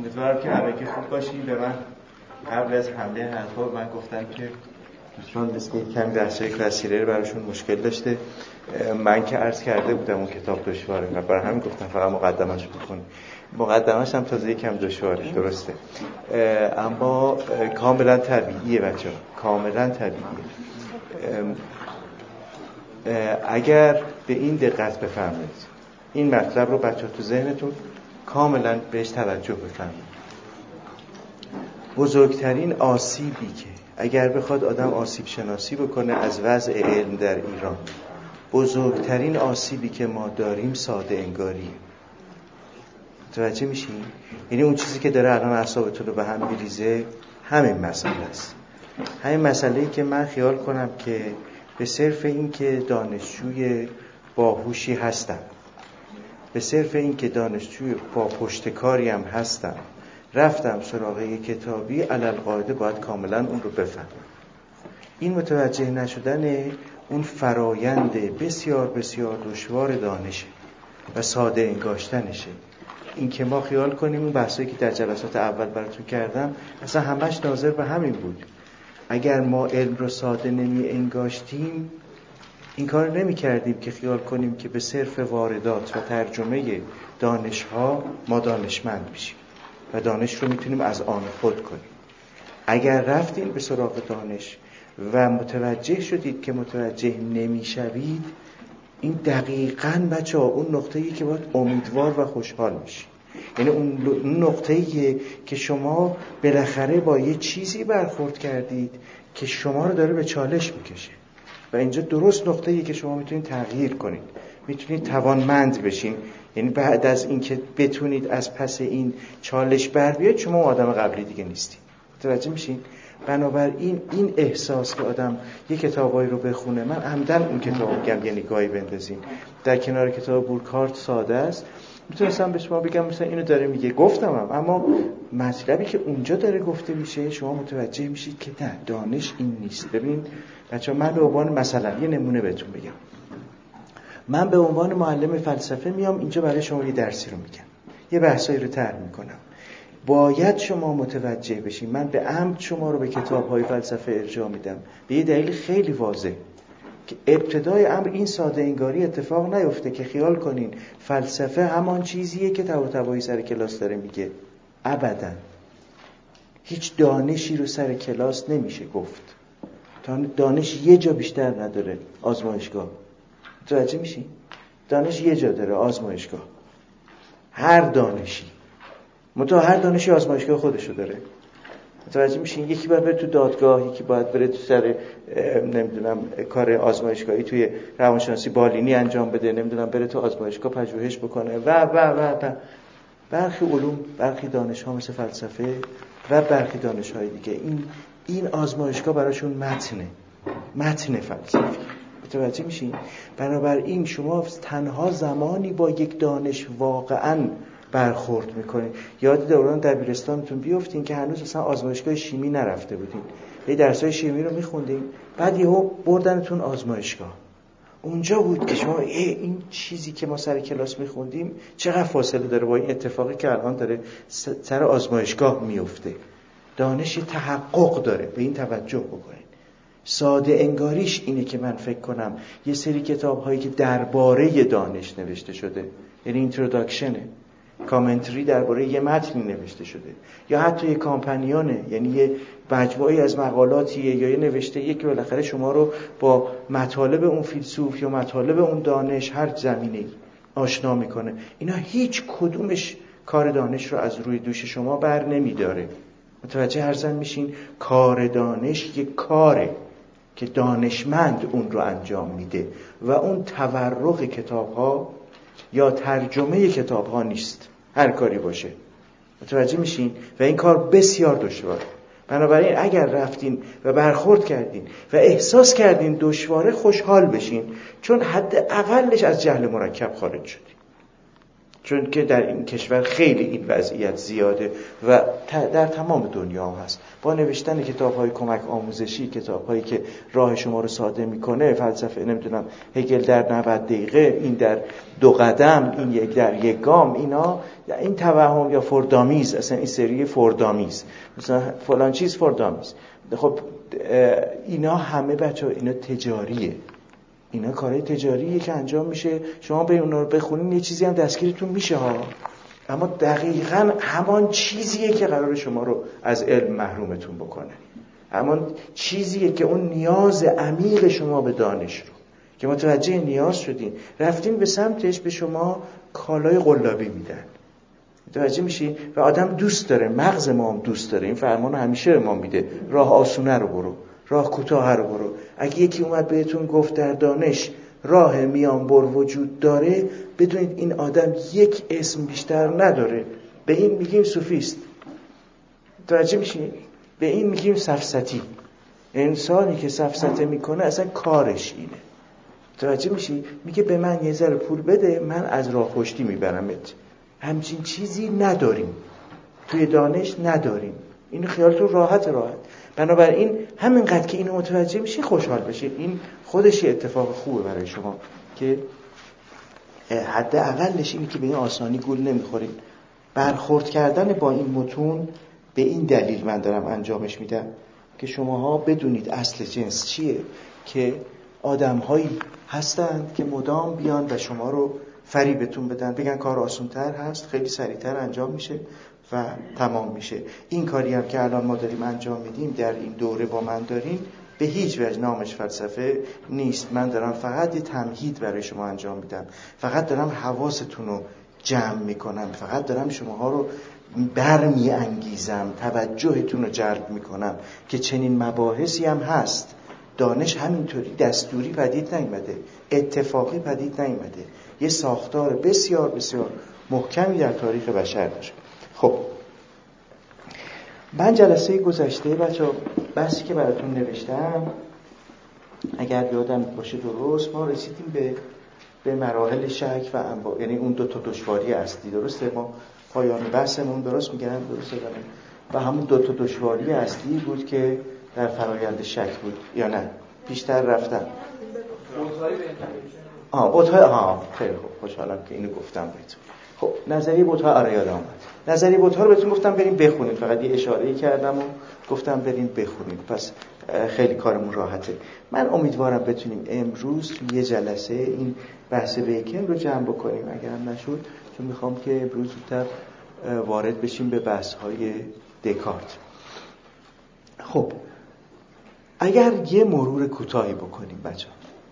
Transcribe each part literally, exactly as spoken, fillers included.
امیدوارم که همه که خوب باشین. به من قبل از حمله حرفا من گفتم که دوستان مثل کمی درسای کلاسیره رو براشون مشکل داشته. من که عرض کرده بودم اون کتاب دشواره، برای همین گفتم فقط مقدمه‌اش بخونید. مقدمه‌اش هم تازه یکم دشواره، درسته، اما کاملا طبیعیه بچه‌ها، کاملا طبیعیه. اگر به این دقت بفرمایید این مطلب رو بچه‌ها تو ذهنتون کاملا بهش توجه بفرمایید. بزرگترین آسیبی که اگر بخواد آدم آسیب شناسی بکنه از وضع علم در ایران، بزرگترین آسیبی که ما داریم ساده انگاریه. متوجه میشین؟ یعنی اون چیزی که داره الان اعصابتون رو به هم میریزه همین مسئله است. همین مسئله‌ای که من خیال کنم که به صرف این که دانشجوی باهوشی هستم، به صرف این که دانشجوی با پشتکاری هم هستم، رفتم سراغ یک کتابی، علالقاعده باید کاملا اون رو بفهمم. این متوجه نشدن اون فرایند بسیار بسیار دشوار دانشه و ساده انگاشتنشه. این که ما خیال کنیم اون بحثایی که در جلسات اول براتون کردم اصلا همش ناظر به همین بود. اگر ما علم رو ساده نمی انگاشتیم این کار نمی کردیم که خیال کنیم که به صرف واردات و ترجمه دانشها ما دانشمند بشیم و دانش رو میتونیم از آن خود کنیم. اگر رفتین به سراغ دانش و متوجه شدید که متوجه نمیشوید، این دقیقاً بچه ها اون نقطه‌ای که باید امیدوار و خوشحال میشید. یعنی اون نقطه‌ای که شما بالاخره با یه چیزی برخورد کردید که شما رو داره به چالش میکشه و اینجا درست نقطه‌ای که شما میتونید تغییر کنید، میتونید توانمند بشین. یعنی بعد از اینکه بتونید از پس این چالش بر بیاید، شما آدم قبلی دیگه نیستید. متوجه میشین؟ بنابراین این احساس که آدم یک کتابایی رو بخونه، من عمدن اون کتاب میگم یه نگاهی بندازین در کنار کتاب بورکهارت ساده است، میتونستم به شما بگم مثلا اینو داره میگه، گفتم هم. اما مطلبی که اونجا داره گفته میشه شما متوجه میشید که نه، دانش این نیست. ببین بچه‌ها، من به عنوان مثلا یه نمونه بهتون بگم. من به عنوان معلم فلسفه میام اینجا برای شما یه درسی رو میگم، یه بحثایی رو طرح میکنم. باید شما متوجه بشین من به عمد شما رو به کتاب‌های فلسفه ارجاع میدم به یه دلیل خیلی واضح، که ابتدای امر این ساده انگاری اتفاق نیفته که خیال کنین فلسفه همان چیزیه که تبا تبایی سر کلاس داره میگه. ابداً. هیچ دانشی رو سر کلاس نمیشه گفت. دانش یه جا بیشتر نداره، آزمایشگاه. متوجه میشین؟ دانش یه جا داره، آزمایشگاه. هر دانشی متو هر دانشی آزمایشگاه خودشو داره. متوجه میشین؟ یکی باید بره تو دادگاه، یکی باید بره تو سر نمیدونم کار آزمایشگاهی توی روانشناسی بالینی انجام بده، نمیدونم بره تو آزمایشگاه پژوهش بکنه و و و و برخی علوم، برخی دانش‌ها مثل فلسفه و برخی دانش‌های دیگه، این این آزمایشگاه براشون متنه، متن فلسفی. متوجه میشین؟ بنابراین شما تنها زمانی با یک دانش واقعاً برخورد میکنین. یاد دوران دبیرستانتون بیافتین که هنوز اصلا آزمایشگاه شیمی نرفته بودین، یه درسای شیمی رو میخوندین، بعد یهو بردنتون آزمایشگاه. اونجا بود که شما این چیزی که ما سر کلاس میخوندیم چقدر فاصله داره با این اتفاقی که الان داره سر آزمایشگاه میفته. دانش تحقق داره، به این توجه بکنین. ساده انگاریش اینه که من فکر کنم یه سری کتاب هایی که درباره دانش نوشته شده، یعنی اینتروداکشنه، کامنتری درباره یه متنی نوشته شده، یا حتی یه کامپانیونه، یعنی یه مجموعه از مقالاتیه یا یه نوشته که بالاخره شما رو با مطالب اون فیلسوف یا مطالب اون دانش هر زمینه‌ای آشنا میکنه. اینا هیچ کدومش کار دانش رو از روی دوش شما بر نمیداره. متوجه هرزن میشین؟ کار دانش یک کاره که دانشمند اون رو انجام میده و اون تورق کتاب‌ها یا ترجمه کتاب‌ها نیست، هر کاری باشه. متوجه میشین؟ و این کار بسیار دشواره. بنابراین اگر رفتین و برخورد کردین و احساس کردین دشواره، خوشحال بشین، چون حد اقلش از جهل مرکب خارج شدین. چون که در این کشور خیلی این وضعیت زیاده و در تمام دنیا هم هست. با نوشتن کتاب‌های کمک آموزشی، کتاب‌هایی که راه شما رو ساده می‌کنه، فلسفه نمیدونم هگل در نود دقیقه، این در دو قدم، این یک در یک گام، اینا این توهم یا فردامیز، اصلا این سری فردامیز، مثلا فلان چیز فردامیز. خب اینا همه بچه‌ها اینا تجاریه، اینا کارهای تجاریه که انجام میشه، شما به اونا رو بخونین یه چیزی هم دستگیرتون میشه ها، اما دقیقاً همان چیزیه که قرار شما رو از علم محرومتون بکنه، همان چیزیه که اون نیاز عمیق شما به دانش رو که متوجه نیاز شدین رفتین به سمتش، به شما کالای قلابی میدن، متوجه میشی؟ و آدم دوست داره، مغز ما هم دوست داره، این فرمانو همیشه به ما میده، راه آسونه رو برو، راه کوتاه رو برو. اگه یکی اومد بهتون گفت در دانش راه میان بر وجود داره، بدونید این آدم یک اسم بیشتر نداره، به این میگیم سوفیست، متوجه میشین؟ به این میگیم سفسطی. انسانی که سفسطه میکنه اصلا کارش اینه، متوجه میشی؟ میگه به من یه ذره پول بده، من از راه پشتی میبرمت. همچین چیزی نداریم توی دانش، نداریم. این خیالتون راحت راحت. بنابراین همینقدر که اینو متوجه میشی خوشحال بشید، این خودش یه اتفاق خوبه برای شما که حداقلش اینه که به این آسانی گول نمیخورید. برخورد کردن با این متون به این دلیل من دارم انجامش میدم که شماها بدونید اصل جنس چیه، که آدم‌هایی هستند که مدام بیان و شما رو فریبتون بدن، بگن کار آسان‌تر هست، خیلی سریعتر انجام میشه و تمام میشه. این کاری هم که الان ما داریم انجام میدیم در این دوره با من داریم، به هیچ وجه نامش فلسفه نیست. من دارم فقط یه تمهید برای شما انجام میدم، فقط دارم حواستون رو جمع میکنم، فقط دارم شماها رو برمی انگیزم، توجهتون رو جلب میکنم که چنین مباحثی هم هست. دانش همینطوری دستوری پدید نیامده، اتفاقی پدید نیامده، یه ساختار بسیار بسیار محکمی در تاریخ بشر داره. خب من جلسه گذشته بچه بحثی که براتون نوشتم اگر یادم باشه درست، ما رسیدیم به به مراحل شک و انواع، یعنی اون دو تا دشواری اصلی. درسته؟ ما پایان بحثمون درست میگم درسته دارم و همون دو تا دشواری اصلی بود که در فرایند شک بود یا نه بیشتر رفتن آها بوت‌های آها خیلی خوب، خوشحالم که اینو گفتم بهتون. خب نظریه بوت‌ها آره یادم اومد. نظریه بوت‌ها رو بهتون گفتم بریم بخونید، فقط یه اشاره‌ای کردم و گفتم بریم بخونید، پس خیلی کارمون راحته. من امیدوارم بتونیم امروز یه جلسه این بحث بیکن رو جمع بکنیم، اگر هم نشد چون میخوام که امروز زودتر وارد بشیم به بحث‌های دکارت. خب اگر یه مرور کوتاهی بکنیم بچه‌ها،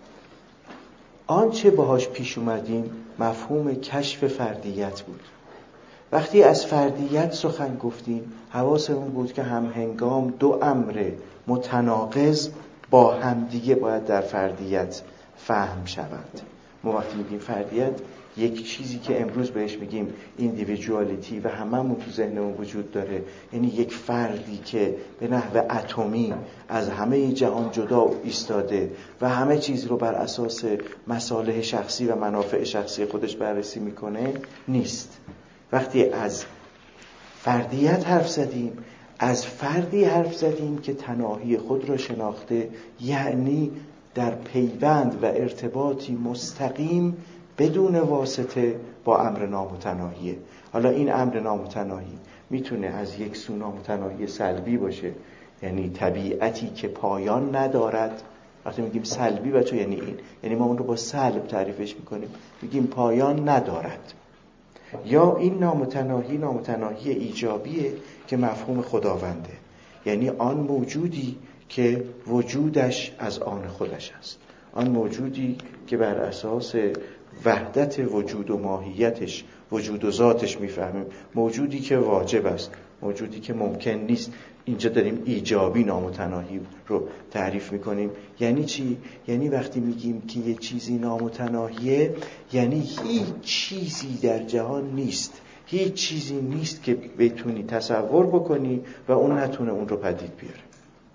آنچه باهاش پیش اومدیم مفهوم کشف فردیت بود. وقتی از فردیت سخن گفتیم حواسمون بود که هم هنگام دو امر متناقض با همدیگه باید در فردیت فهم شوند. ما وقتی میگیم فردیت، یک چیزی که امروز بهش میگیم ایندیویدوالیتی و هممون تو ذهنمون وجود داره، یعنی یک فردی که به نحو اتمی از همه جهان جدا ایستاده و همه چیز رو بر اساس مصالح شخصی و منافع شخصی خودش بررسی میکنه، نیست. وقتی از فردیت حرف زدیم، از فردی حرف زدیم که تناهی خود را شناخته، یعنی در پیوند و ارتباطی مستقیم بدون واسطه با امر نامتناهیه. حالا این امر نامتناهی میتونه از یک سو نامتناهی سلبی باشه، یعنی طبیعتی که پایان ندارد. وقتی میگیم سلبی بچه یعنی این، یعنی ما اون رو با سلب تعریفش میکنیم، میگیم پایان ندارد. یا این نامتناهی نامتناهی ایجابیه که مفهوم خداونده، یعنی آن موجودی که وجودش از آن خودش است، آن موجودی که بر اساس وحدت وجود و ماهیتش وجود و ذاتش میفهمیم، موجودی که واجب است، موجودی که ممکن نیست. اینجا داریم ایجابی نامتناهی رو تعریف میکنیم. یعنی چی؟ یعنی وقتی میگیم که یه چیزی نامتناهیه، یعنی هیچ چیزی در جهان نیست، هیچ چیزی نیست که بتونی تصور بکنی و اون نتونه اون رو پدید بیاره.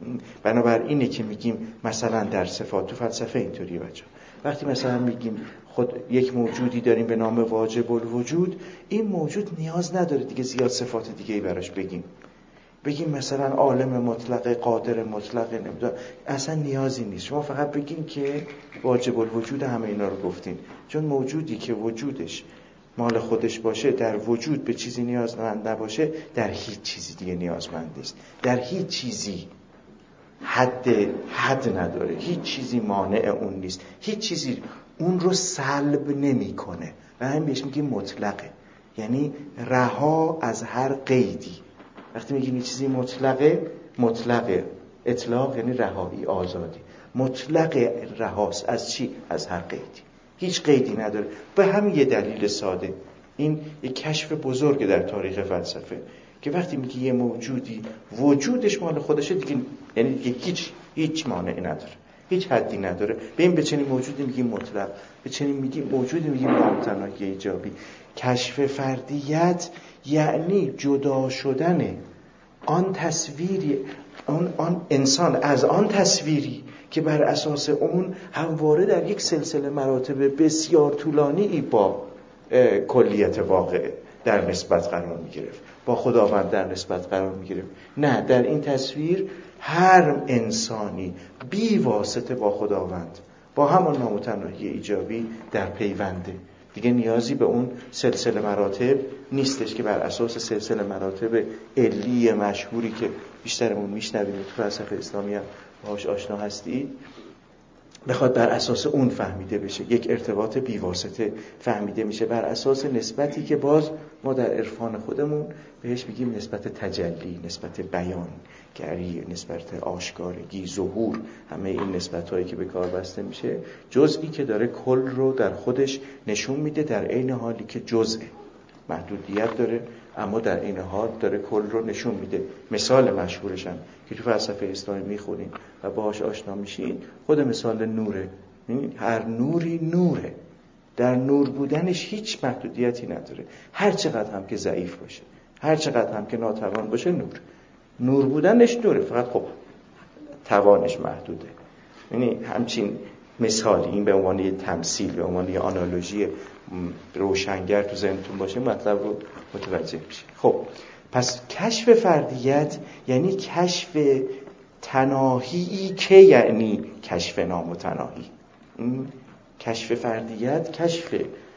بنابراین اینه که میگیم مثلا در صفات، تو فلسفه اینطوریه بچه، وقتی مثلا میگیم خود یک موجودی داریم به نام واجب الوجود، این موجود نیاز نداره دیگه زیاد صفات دیگه‌ای براش بگیم. بگیم مثلا عالم مطلق، قادر مطلق، نمیدونم، اصلا نیازی نیست. شما فقط بگین که واجب الوجود، همه اینا رو گفتین. چون موجودی که وجودش مال خودش باشه، در وجود به چیزی نیازمند نباشه، در هیچ چیزی دیگه نیازمند نیست. در هیچ چیزی حد حد نداره، هیچ چیزی مانع اون نیست، هیچ چیزی اون رو سلب نمیکنه و همین بهش میگیم مطلقه، یعنی رها از هر قیدی. وقتی میگیم یه چیزی مطلقه، مطلقه اطلاق یعنی رهایی، آزادی. مطلق رهاست از چی؟ از هر قیدی، هیچ قیدی نداره. به همین یه دلیل ساده، این یک کشف بزرگ در تاریخ فلسفه که وقتی میگی یه موجودی وجودش مال خودشه دیگه، یعنی دیگه هیچ هیچ مانعی نداره، هیچ حدی نداره. به این به چنین موجودی میگیم مطلق، به چنین میگیم موجودی میگیم نامتناهی ایجابی. کشف فردیت یعنی جدا شدن آن تصویری، آن آن انسان از آن تصویری که بر اساس اون همواره در یک سلسله مراتب بسیار طولانی با کلیت واقع در نسبت قرار می‌گرفت، با خداوند در نسبت قرار می‌گرفت. نه، در این تصویر هر انسانی بی واسطه با خداوند، با همان نامتناهی ایجابی در پیونده. دیگه نیازی به اون سلسله مراتب نیستش که بر اساس سلسله مراتب علی مشهوری که بیشترمون میشنویم تو فلسفه اسلامی هم باهاش آشنا هستید، بخواد بر اساس اون فهمیده بشه. یک ارتباط بیواسطه فهمیده میشه بر اساس نسبتی که باز ما در عرفان خودمون بهش میگیم نسبت تجلی، نسبت بیان گری، نسبت آشکارگی، ظهور. همه این نسبت‌هایی که به کار بسته میشه جزئی که داره کل رو در خودش نشون میده، در عین حالی که جزء محدودیت داره اما در این حال داره کل رو نشون میده. مثال مشهورش هم که تو فلسفه اسلامی میخونین و باهاش آشنا میشین خود مثال نوره. هر نوری نوره، در نور بودنش هیچ محدودیتی نداره، هر چقدر هم که ضعیف باشه، هر چقدر هم که ناتوان باشه، نور نور بودنش نوره، فقط خب توانش محدوده. یعنی همچین مثالی، این به عنوان یه تمثیل، به عنوان یه آنالوژی روشنگر تو ذهنتون باشه مطلب رو متوجه میشه. خب پس کشف فردیت یعنی کشف تناهی که یعنی کشف نامتناهی. کشف فردیت کشف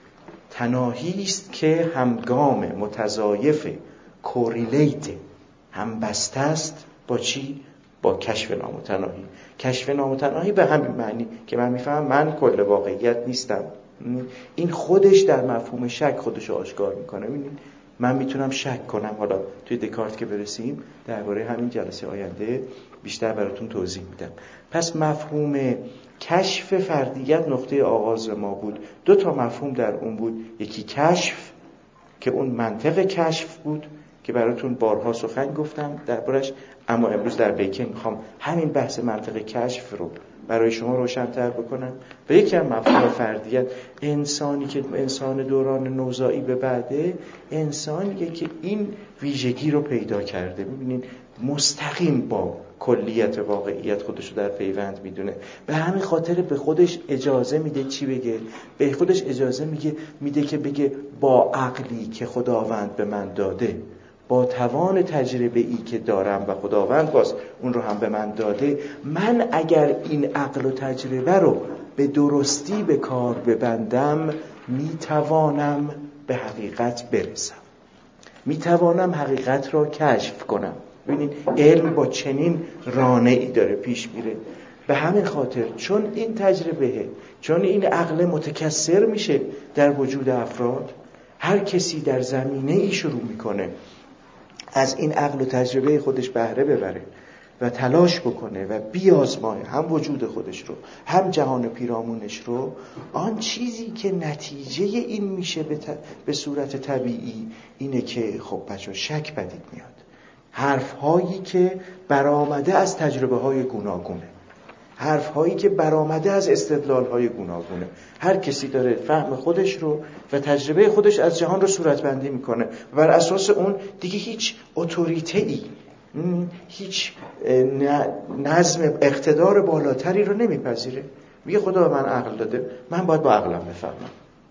تناهی است که همگام، متضایف، کوریلیت، هم بسته است با چی؟ با کشف نامتناهی. کشف نامتناهی به همین معنی که من میفهم من کل واقعیت نیستم. این خودش در مفهوم شک خودش رو آشکار میکنه. ببینید من میتونم شک کنم، حالا توی دکارت که برسیم درباره همین جلسه آینده بیشتر براتون توضیح میدم. پس مفهوم کشف فردیت نقطه آغاز ما بود. دو تا مفهوم در اون بود، یکی کشف که اون منطق کشف بود که براتون بارها سخن گفتم دربارش، اما امروز در بیکن میخوام همین بحث منطق کشف رو برای شما روشن‌تر بکنم. و یکی از مفهوم فردیت، انسانی که انسان دوران نوزایی به بعده، انسانیه که این ویژگی رو پیدا کرده. می‌بینید مستقیم با کلیت واقعیت خودش رو در پیوند میدونه. به همین خاطر به خودش اجازه میده چی بگه؟ به خودش اجازه میگه میده که بگه با عقلی که خداوند به من داده، با توان تجربه ای که دارم و خداوند باز اون رو هم به من داده، من اگر این عقل و تجربه رو به درستی به کار ببندم میتوانم به حقیقت برسم، میتوانم حقیقت را کشف کنم. ببینید علم با چنین رانعی داره پیش میره. به همین خاطر چون این تجربه، چون این عقل متکثر میشه در وجود افراد، هر کسی در زمینه ای شروع میکنه از این عقل و تجربه خودش بهره ببره و تلاش بکنه و بیازمایه هم وجود خودش رو هم جهان پیرامونش رو، آن چیزی که نتیجه این میشه به, ت... به صورت طبیعی اینه که خب بچه شک پدید میاد. حرف هایی که برآمده از تجربه های گوناگونه، حرف هایی که برآمده از استدلال های گوناگونه. هر کسی داره فهم خودش رو و تجربه خودش از جهان رو صورتبندی میکنه و بر اساس اون دیگه هیچ اتوریته‌ای، هیچ نظم اقتدار بالاتری رو نمیپذیره. میگه خدا به من عقل داده، من باید با عقلم بفهمم.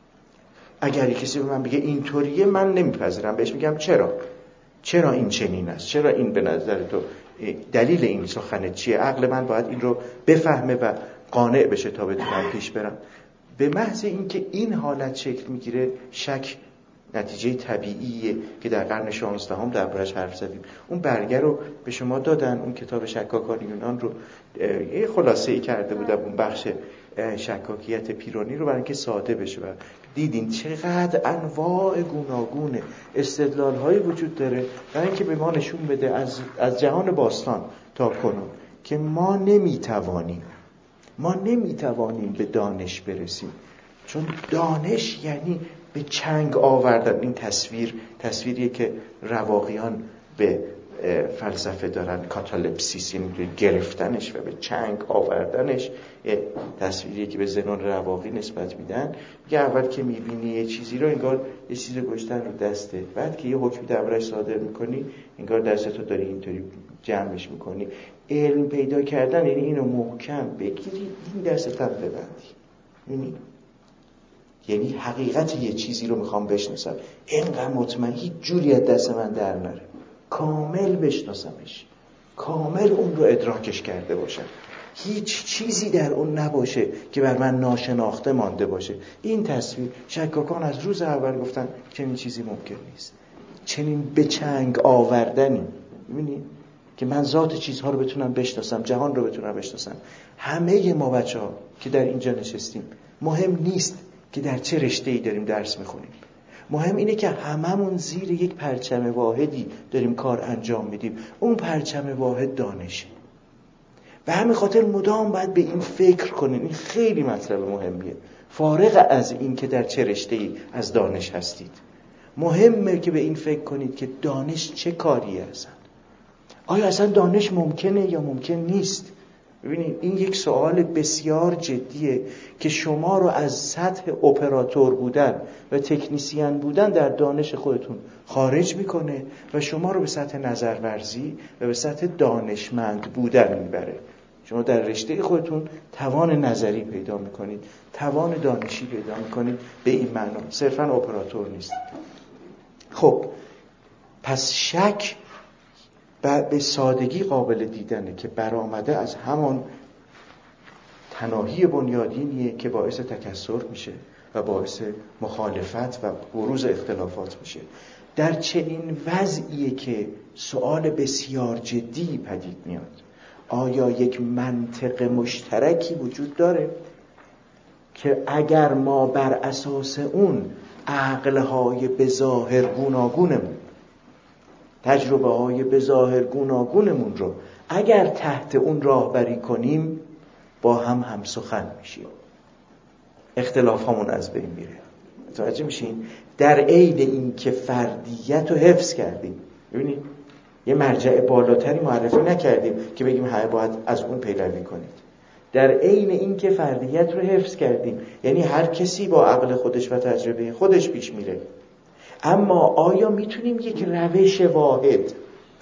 اگر کسی به من بگه اینطوریه من نمیپذیرم، بهش میگم چرا؟ چرا این چنین است؟ چرا این به نظر تو دلیل این سخنه چیه؟ عقل من باید این رو بفهمه و قانع بشه تا بتونم پیش برم. به محض اینکه این حالت شکل میگیره، شک نتیجه طبیعیه که در قرن شانزدهم دربارش حرف زدیم. اون برگه رو به شما دادن، اون کتاب شکاکان یونان رو یه خلاصه‌ای کرده بودم، اون بخش شکاکیت پیرانی رو، برای اینکه ساده بشه. و دیدین چقدر انواع گوناگون استدلال‌های وجود داره برای اینکه به ما نشون بده از از جهان باستان تا کنون که ما نمیتوانیم ما نمیتوانیم به دانش برسیم، چون دانش یعنی به چنگ آوردن. این تصویر تصویریه که رواقیان به فلسفه دارن، کاتالپسیس، یعنی گرفتنش و به چنگ آوردنش. تصویریه که به زنون رواقی نسبت میدن. میگه اول که میبینی یه چیزی رو انگار یه چیز گشتن رو دسته، بعد که یه حکمی دربارش صادر میکنی انگار دستتو داری اینطوری جمعش میکنی. علم پیدا کردن یعنی اینو محکم بگیری، این دستت هم ببندی. یعنی یعنی حقیقت یه چیزی رو میخوام بشناسم، اینقدر مطمئن هیچ جوری از دست من در نره، کامل بشناسمش، کامل اون رو ادراکش کرده باشم، هیچ چیزی در اون نباشه که بر من ناشناخته مانده باشه. این تصویر شکاکان از روز اول گفتن چنین چیزی ممکن نیست، چنین به چنگ آوردنی. می‌بینید که من ذات چیزها رو بتونم بشناسم، جهان رو بتونم بشناسم. همه ما بچه‌ها که در اینجا نشستیم، مهم نیست که در چه رشته‌ای داریم درس می‌خونیم، مهم اینه که هممون زیر یک پرچم واحدی داریم کار انجام میدیم. اون پرچم واحد دانشه. به همین خاطر مدام باید به این فکر کنین. این خیلی مطلب مهمیه، فارغ از این که در چه رشته‌ای از دانش هستید. مهمه که به این فکر کنید که دانش چه کاریه اصلا. آیا اصلا دانش ممکنه یا ممکن نیست؟ ببینید این یک سوال بسیار جدیه که شما رو از سطح اپراتور بودن و تکنیسیان بودن در دانش خودتون خارج میکنه و شما رو به سطح نظرورزی و به سطح دانشمند بودن میبره. شما در رشته خودتون توان نظری پیدا میکنید، توان دانشی پیدا میکنید. به این معنا صرفاً اپراتور نیست. خب پس شک به سادگی قابل دیدنه که برآمده از همان تناهی بنیادینیه که باعث تکثر میشه و باعث مخالفت و بروز اختلافات میشه. در چنین وضعیه که سوال بسیار جدی پدید میاد: آیا یک منطق مشترکی وجود داره که اگر ما بر اساس اون عقلهای بظاهر گوناگونمون، تجربه های بظاهر گوناگونمون رو اگر تحت اون راهبری کنیم با هم هم سخن میشیم، اختلاف همون از بین میره؟ متوجه میشین؟ در عین این که فردیت رو حفظ کردیم. ببینید یه مرجع بالاتری معرفی نکردیم که بگیم همه باید از اون پیروی کنید. در عین این که فردیت رو حفظ کردیم، یعنی هر کسی با عقل خودش و تجربه خودش پیش میره. اما آیا میتونیم یک روش واحد،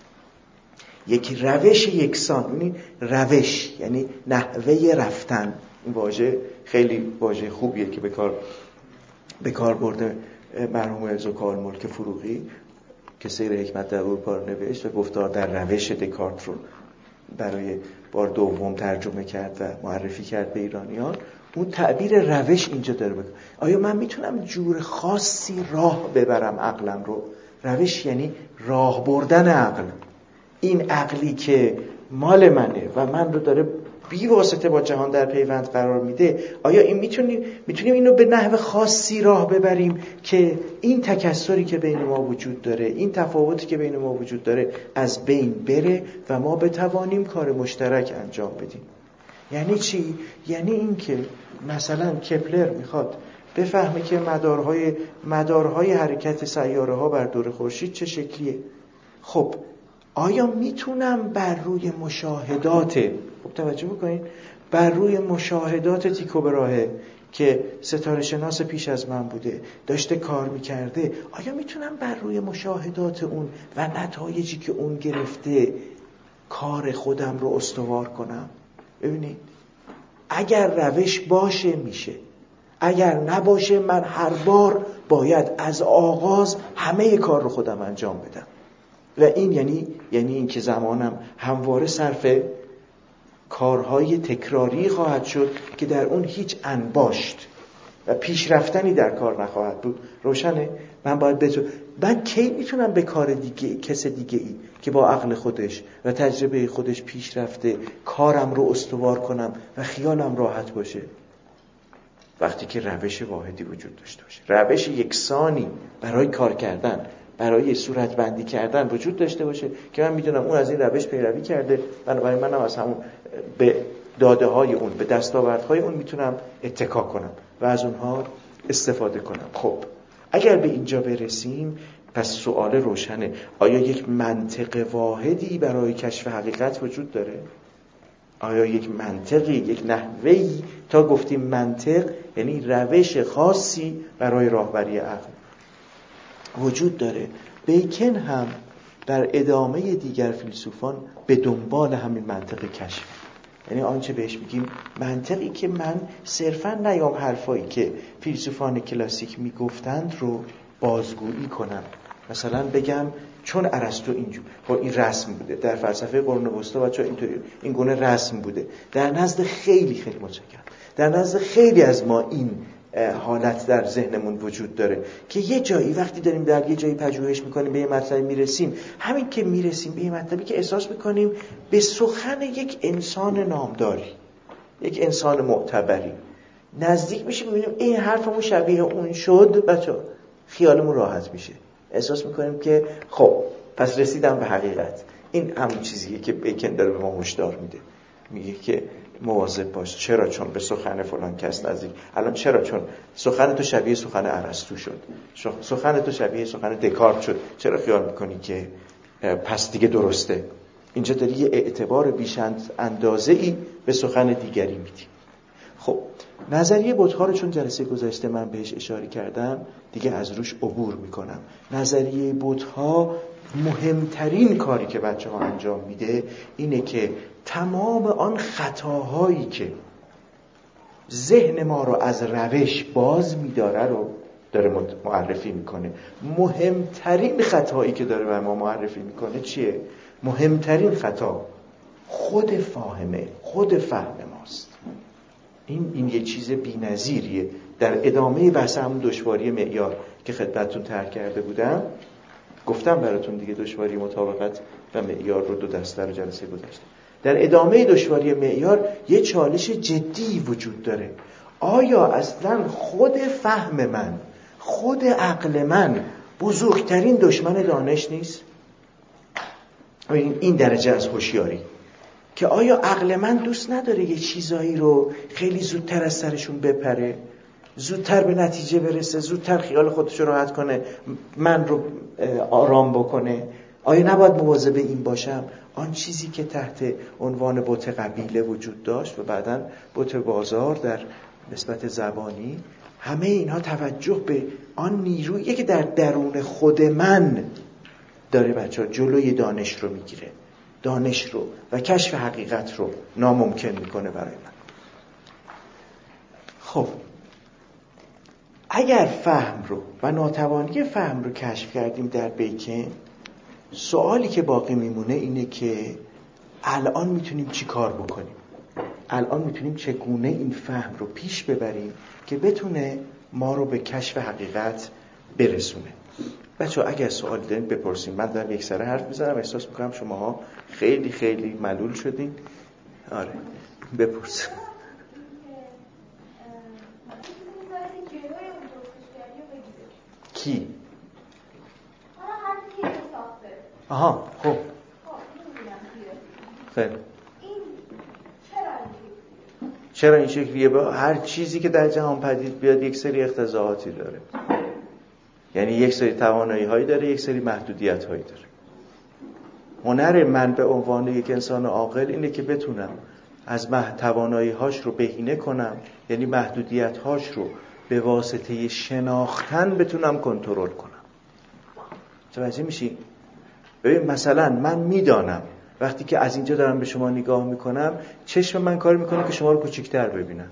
یک روش یکسان، یعنی روش یعنی نحوه رفتن، این واژه خیلی واژه خوبیه که به کار به کار برده مرحوم زکارالملک فروغی که سیر حکمت در اروپا رو نوشت و گفتار در روش دکارت رو برای بار دوم ترجمه کرد و معرفی کرد به ایرانیان. اون تعبیر روش اینجا داره بکنه. آیا من میتونم جور خاصی راه ببرم عقلم رو؟ روش یعنی راه بردن عقل. این عقلی که مال منه و من رو داره بی واسطه با جهان در پیوند قرار میده، آیا این میتونیم میتونیم اینو به نحو خاصی راه ببریم که این تکثری که بین ما وجود داره، این تفاوتی که بین ما وجود داره از بین بره و ما بتوانیم کار مشترک انجام بدیم؟ یعنی چی؟ یعنی این که مثلا کپلر میخواد بفهمه که مدارهای مدارهای حرکت سیاره ها بر دور خورشید چه شکلیه. خب آیا میتونم بر روی مشاهدات، خب توجه بکنین، بر روی مشاهدات تیکو براهه که ستاره شناس پیش از من بوده داشته کار میکرده، آیا میتونم بر روی مشاهدات اون و نتایجی که اون گرفته کار خودم رو استوار کنم؟ ببینید اگر روش باشه میشه، اگر نباشه من هر بار باید از آغاز همه کار رو خودم انجام بدم. و این یعنی یعنی این که زمانم همواره صرف کارهای تکراری خواهد شد که در اون هیچ انباشت و پیشرفتنی در کار نخواهد بود. روشنه؟ من باید بتو... من کی میتونم به کار دیگه کس دیگه ای که با عقل خودش و تجربه خودش پیشرفته کارم رو استوار کنم و خیالم راحت باشه؟ وقتی که روش واحدی وجود داشته باشه، روش یکسانی برای کار کردن، برای صورت بندی کردن وجود داشته باشه که من میدونم اون از این روش پیروی کرده، بنابراین منم از همون به داده های اون، به دستاوردهای اون میتونم اتکا کنم و از اونها استفاده کنم. خب اگر به اینجا برسیم پس سوال روشنه، آیا یک منطق واحدی برای کشف حقیقت وجود داره؟ آیا یک منطقی، یک نحوهی، تا گفتیم منطق یعنی روش خاصی برای راهبری عقل وجود داره؟ بیکن هم در ادامه دیگر فیلسوفان به دنبال همین منطق کشف، یعنی آنچه بهش میگیم منطقی که من صرفا نیام حرفایی که فیلسوفان کلاسیک میگفتند رو بازگویی کنم. مثلا بگم چون ارسطو اینجور، خب این رسم بوده در فلسفه قرون وسطا، بچه‌ها اینطوری این گونه رسم بوده در نزد خیلی خیلی متشکرم در نزد خیلی از ما این حالت در ذهنمون وجود داره که یه جایی وقتی داریم در یه جایی پژوهش میکنیم به یه مطلبی میرسیم، همین که میرسیم به یه مطلبی که احساس میکنیم به سخن یک انسان نامداری، یک انسان معتبری نزدیک میشیم، میبینیم این حرفمون شبیه اون شد، بچه‌ها خیالمون راحت میشه، احساس میکنیم که خب پس رسیدم به حقیقت. این همون چیزیه که بیکن داره به ما هشدار میده، میگه که مواظب باش. چرا؟ چون به سخن فلان کس نزدیک. الان چرا؟ چون سخن تو شبیه سخن ارسطو شد، سخن تو شبیه سخن دکارت شد، چرا خیال میکنی که پس دیگه درسته؟ اینجا داری یه اعتبار بیش اندازه‌ای به سخن دیگری میدی. خب نظریه بت‌ها رو چون جلسه گذشته من بهش اشاره کردم دیگه از روش عبور میکنم. نظریه بت‌ها مهمترین کاری که بچه ها انجام میده اینه که تمام آن خطاهایی که ذهن ما رو از روش باز میداره رو داره معرفی میکنه. مهمترین خطایی که داره به ما معرفی میکنه چیه؟ مهمترین خطا خود فاهمه، خود فهم ماست. این این یه چیز بی‌نظیریه. در ادامه بحث همون دشواری معیار که خدمتتون طرح کرده بودم گفتم براتون دیگه، دشواری مطابقت و معیار رو دو دسته رو جلسه گذاشته. در ادامه دشواری معیار یه چالش جدی وجود داره. آیا اصلا خود فهم من، خود عقل من بزرگترین دشمن دانش نیست؟ این درجه از هوشیاری که آیا عقل من دوست نداره یه چیزایی رو خیلی زودتر از سرشون بپره، زودتر به نتیجه برسه، زودتر خیال خودش رو راحت کنه، من رو آرام بکنه؟ آیا نباید مواظب این باشم؟ آن چیزی که تحت عنوان بت قبیله وجود داشت و بعداً بت بازار در نسبت زبانی، همه اینها توجه به آن نیرویی که در درون خود من داره بچه ها جلوی دانش رو میگیره، دانش رو و کشف حقیقت رو ناممکن میکنه برای من. خب اگر فهم رو و ناتوانی فهم رو کشف کردیم در بیکن، سوالی که باقی میمونه اینه که الان میتونیم چی کار بکنیم؟ الان میتونیم چگونه این فهم رو پیش ببریم که بتونه ما رو به کشف حقیقت برسونه؟ بچه ها اگر سوال دارین بپرسین. من دارم یک سره حرف میزنم، احساس میکنم شماها خیلی خیلی ملول شدین. آره بپرسین. کی؟ آها خب خیلی چرا این شکلیه؟ با هر چیزی که در جهان پدید بیاد یک سری اقتضاعاتی داره، یعنی یک سری توانایی هایی داره، یک سری محدودیت هایی داره. هنر من به عنوان یک انسان عاقل اینه که بتونم از توانایی هاش رو بهینه کنم، یعنی محدودیت هاش رو به واسطه شناختن بتونم کنترل کنم. متوجه میشی؟ ببین مثلا من میدانم وقتی که از اینجا دارم به شما نگاه میکنم، چشم من کار میکنه که شما رو کوچیک‌تر ببینم.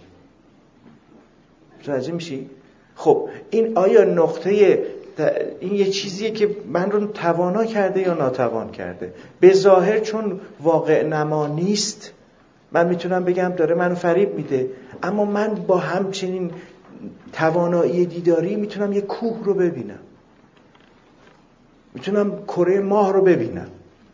متوجه میشی؟ خب این آیا نقطه این یه چیزیه که من رو توانا کرده یا ناتوان کرده؟ به ظاهر چون واقع نما نیست من میتونم بگم داره منو فریب میده، اما من با همچنین توانایی دیداری میتونم یه کوه رو ببینم، میتونم کره ماه رو ببینم.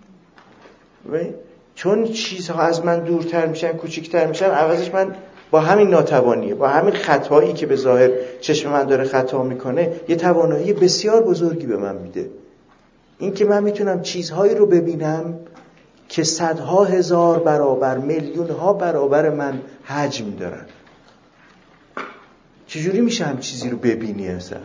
چون چیزها از من دورتر میشن، کوچیکتر میشن، عوضش من با همین ناتوانیه، با همین خطایی که به ظاهر چشم من داره خطا میکنه، یه توانایی بسیار بزرگی به من میده. این که من میتونم چیزهایی رو ببینم که صدها هزار برابر، میلیون ها برابر من حجم دارن. چجوری میشه هم چیزی رو ببینی اصلا؟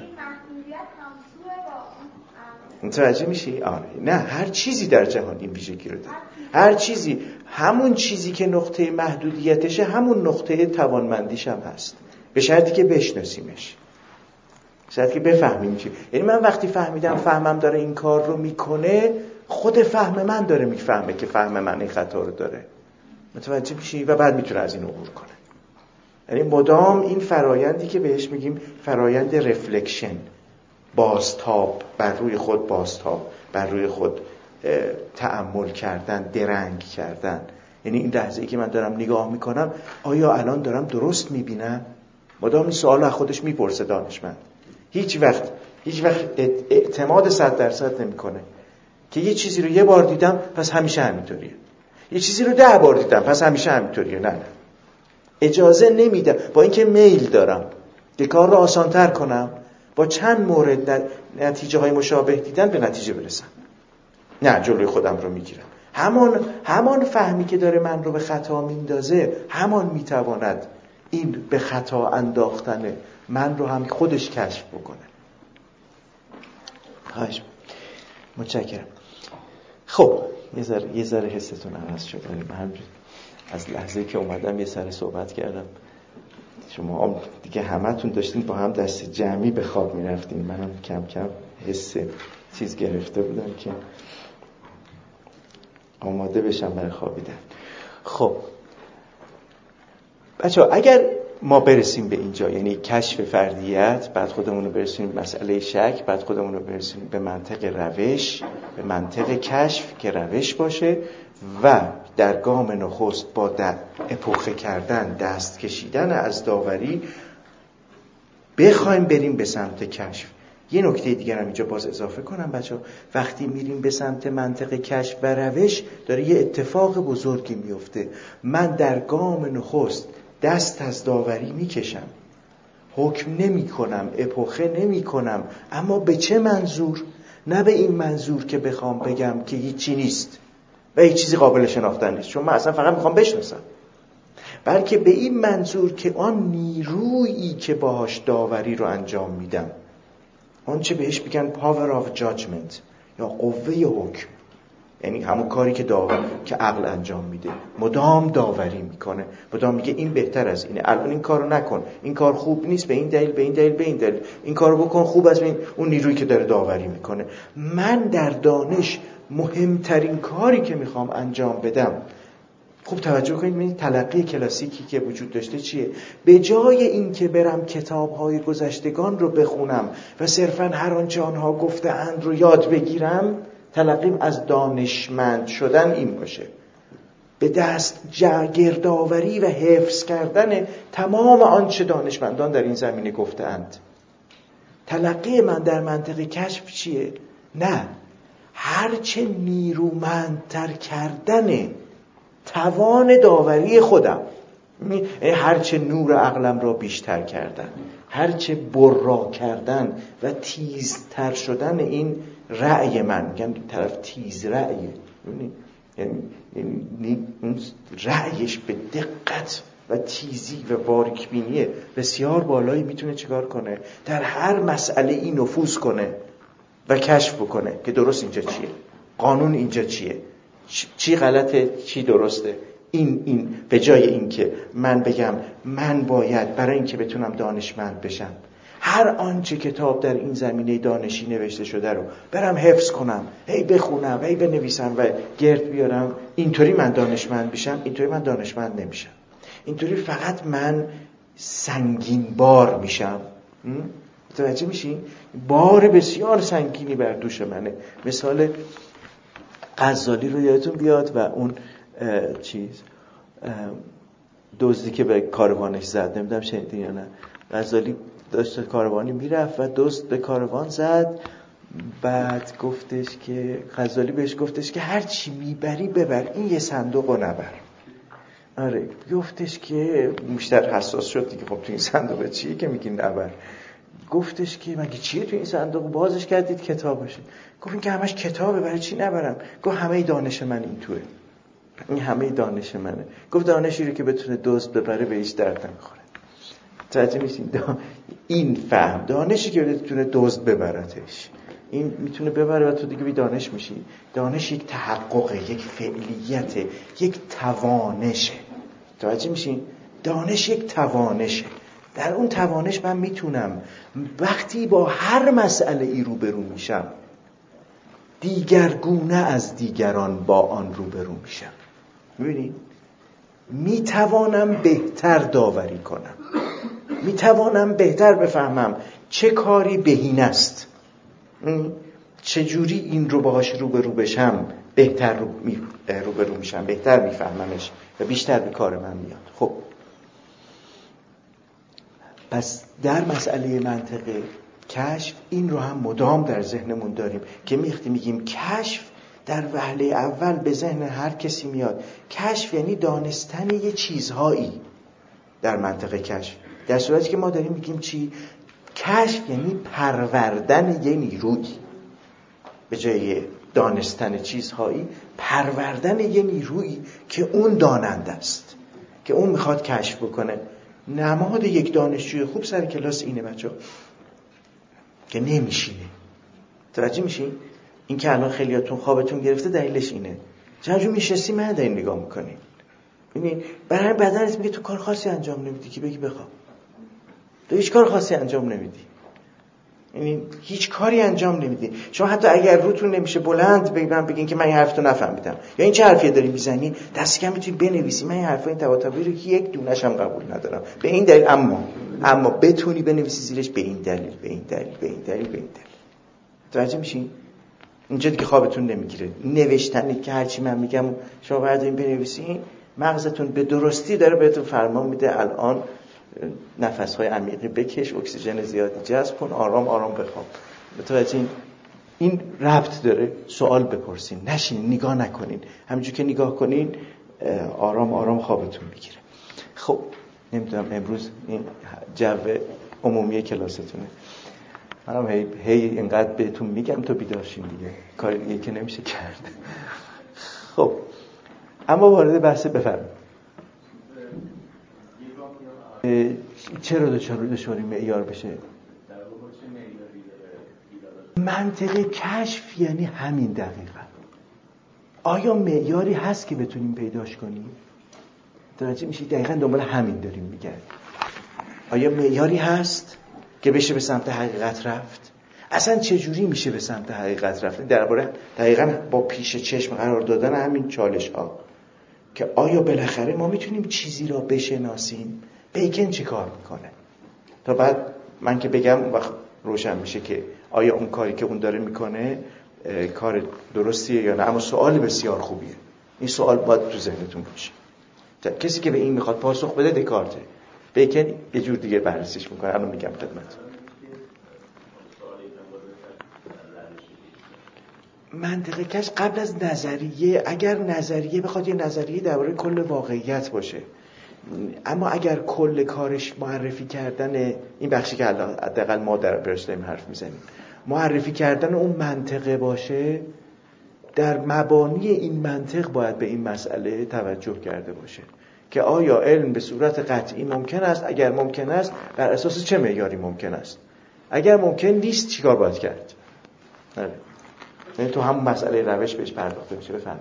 متوجه میشی؟ آره. نه، هر چیزی در جهان این ویژگی رو داره. هر چیزی، همون چیزی که نقطه محدودیتشه همون نقطه توانمندیش هم هست، به شرطی که بشناسیمش، به شرطی که بفهمیم چی. یعنی من وقتی فهمیدم فهمم داره این کار رو میکنه، خود فهم من داره میفهمه که فهم من این خطا رو داره. متوجه میشی؟ و بعد میتونه از این عبور کنه. یعنی مدام این فرایندی که بهش میگیم فرایند رفلکشن، بازتاب، بر روی خود بازتاب، بر روی خود تأمل کردن، درنگ کردن. یعنی این لحظه‌ای که من دارم نگاه میکنم، آیا الان دارم درست میبینم؟ مدام این سوال از خودش میپرسه دانشمند. هیچ وقت هیچ وقت اعتماد صد درصد نمیکنه که یه چیزی رو یه بار دیدم پس همیشه همینطوریه، یه چیزی رو ده بار دیدم پس همیشه همینطوریه. نه نه، اجازه نمیدم. با اینکه میل دارم که کار رو آسان‌تر کنم، با چند مورد نتیجه های مشابه دیدن به نتیجه برسم. نه، جلوی خودم رو میگیرم. همان همان فهمی که داره من رو به خطا میندازه، همان میتواند این به خطا انداختن من رو هم خودش کشف بکنه. خواهش متشکرم. خب یه ذره یه ذره حستون عوض شد. من از لحظه‌ای که اومدم یه سر صحبت کردم، شما دیگه همتون داشتین با هم دست جمعی به خواب میرفتین، منم کم کم حس چیز گرفته بودم که آماده بشم برای خوابیدن. خب بچه‌ها، اگر ما برسیم به اینجا، یعنی کشف فردیت، بعد خودمون رو برسیم به مسئله شک، بعد خودمون رو برسیم به منطق روش، به منطق کشف که روش باشه، و در گام نخست با اپوخه کردن، دست کشیدن از داوری بخوایم بریم به سمت کشف. یه نکته دیگر هم اینجا باز اضافه کنم بچه‌ها، وقتی میریم به سمت منطق کشف و روش داره یه اتفاق بزرگی میفته. من در گام نخست دست از داوری میکشم، حکم نمی کنم، اپوخه نمی کنم، اما به چه منظور؟ نه به این منظور که بخوام بگم که هیچی نیست و هیچ چیزی قابل شناختن نیست، چون من اصلا فقط میخوام بشناسم، بلکه به این منظور که آن نیرویی که باهاش داوری رو انجام میدم، آن چه بهش میگن power of judgment یا قوه حکم، یعنی همون کاری که داور که عقل انجام میده، مدام داوری میکنه، مدام میگه این بهتر از اینه، الان این کارو نکن، این کار خوب نیست به این دلیل، به این دلیل، به این دلیل، این کارو بکن خوب است. این اون نیرویی که داره داوری میکنه. من در دانش مهمترین کاری که میخوام انجام بدم، خوب توجه کنید، این تلقی کلاسیکی که وجود داشته چیه؟ به جای این که برم کتاب‌های گذشتگان رو بخونم و صرفاً هر آنچه آنها گفته‌اند رو یاد بگیرم، تلقیم از دانشمند شدن این باشه، به دست گردآوری و حفظ کردن تمام آنچه دانشمندان در این زمینه گفته‌اند. تلقی من در منطق کشف چیه؟ نه، هرچه نیرومندتر کردن توان داوری خودم، هرچه نور عقلم را بیشتر کردن، هرچه برا کردن و تیزتر شدن این رأی من، میگم طرف تیز رأیه، یعنی یعنی اون رأیش به دقت و تیزی و باریکبینی بسیار بالایی میتونه چیکار کنه؟ در هر مسئله ای نفوذ کنه و کشف بکنه که درست اینجا چیه، قانون اینجا چیه، چی غلطه، چی درسته. این این به جای این که من بگم من باید برای اینکه بتونم دانشمند بشم هر آنچه کتاب در این زمینه دانشی نوشته شده رو برم حفظ کنم، هی بخونم، هی بنویسم و گرد بیارم، اینطوری من دانشمند بشم، اینطوری من دانشمند نمیشم. اینطوری فقط من سنگین بار میشم. متوجه میشین؟ بار بسیار سنگینی بر دوش منه. مثال غزالی رو یادتون بیاد و اون چیز دزدی که به کاروانش زد، نمیدونم شنیدین یا نه. غزالی داشت کاروانی میرفت و دزد به کاروان زد، بعد گفتش که غزالی بهش گفتش که هر چی میبری ببر، این یه صندوق رو نبر. آره، گفتش که بیشتر حساس شد دیگه، خب تو این صندوق چیه که میگین نبر؟ گفتش که مگه چیه تو این صندوق؟ بازش کردید کتابشه. گفت این که همش کتابه، برای چی نبرم؟ گفت همه دانش من این توه، این همه دانش منه. گفت دانشی رو که بتونه دزد ببره به هیچ درد نمیخوره. توجه میشین؟ این فهم، دانشی که بتونه دزد ببرتش، این میتونه ببره و تو دیگه بی دانش میشی. دانش یک تحققه، یک فعلیته، یک توانشه. توجه میشین؟ دانش یک توانشه. در اون توانش من میتونم وقتی با هر مسئله ای روبرو میشم دیگرگونه از دیگران با آن روبرو میشم. میبینید؟ میتوانم بهتر داوری کنم، میتوانم بهتر بفهمم چه کاری بهینه است، چجوری این رو باهاش روبرو بشم بهتر رو می روبرو میشم، بهتر میفهممش و بیشتر به کار من میاد. خب پس در مسئله منطق کشف این رو هم مدام در ذهنمون داریم که میختی میگیم کشف در وهله اول به ذهن هر کسی میاد. کشف یعنی دانستن یه چیزهایی در منطق کشف، در صورتی که ما داریم میگیم چی؟ کشف یعنی پروردن یه نیروی، به جای دانستن چیزهایی پروردن یه نیرویی که اون داننده است، که اون میخواد کشف بکنه. نماد یک دانشجوی خوب سر کلاس اینه بچه ها، که نمیشینه. توجه میشین؟ این که الان خیلیاتون خوابتون گرفته دلیلش اینه. چند جو میشستی من دارین نگاه میکنین. ببین برای بدنت میگه تو کار خاصی انجام نمیدی که بگی بخواب. تو هیچ کار خاصی انجام نمیدی. یعنی هیچ کاری انجام نمیدی. شما حتی اگر روتون نمیشه بلند بگم بگین که من این حرفتو نفهمیدم یا این چه حرفیه داری میزنی، دست کم میتونی بنویسی من این حرفا این طباطبایی رو که یک دونه‌ش هم قبول ندارم به این دلیل، اما اما بتونی بنویسی زیرش به این دلیل به این دلیل به این دلیل به این دلیل. متوجه میشین؟ اینجا دیگه خوابتون نمیگیره. نوشتنی که هرچی من میگم شما بردارین بنویسین، مغزتون به درستی داره بهتون فرمان میده الان نفس‌های عمیقی بکش، اکسیژن زیادی جذب کن، آرام آرام بخواب. متوجه این این ربط داره. سوال بپرسین، نشین نگاه نکنین، همینجور که نگاه کنین آرام آرام خوابتون میگیره. خب نمیدونم امروز این جو عمومی کلاستونه، منم هی هی اینقدر بهتون میگم تا بیدارشین دیگه، کار دیگه که نمیشه کرد. خب اما وارد بحث بفرمایید. چرا دچار دشواری معیار بشه؟ منطق کشف یعنی همین دقیقا. آیا معیاری هست که بتونیم پیداش کنیم؟ متوجه میشی؟ دقیقا دنبال همین داریم میگردیم. آیا معیاری هست که بشه به سمت حقیقت رفت؟ اصلا چجوری میشه به سمت حقیقت رفت؟ درباره دقیقا با پیش چشم قرار دادن همین چالش ها که آیا بالاخره ما میتونیم چیزی را بشناسیم؟ بیکن چی کار میکنه؟ تا بعد من که بگم اون وقت روشن میشه که آیا اون کاری که اون داره میکنه کار درستیه یا نه. اما سوال بسیار خوبیه. این سوال باید تو ذهنتون باشه. کسی که به این میخواد پاسخ بده دکارته. بیکن یه جور دیگه بررسیش میکنه. الان میگم خدمتتون. منطقه کش قبل از نظریه، اگر نظریه بخواد یه نظریه درباره کل واقعیت باشه، اما اگر کل کارش معرفی کردن این بخشی که حداقل ما در برش داریم حرف میزنیم معرفی کردن اون منطقه باشه، در مبانی این منطق باید به این مسئله توجه کرده باشه که آیا علم به صورت قطعی ممکن است؟ اگر ممکن است بر اساس چه معیاری ممکن است؟ اگر ممکن نیست چیکار باید کرد؟ نه. یعنی تو همون مسئله روش بهش پرداخته میشه. بفهمید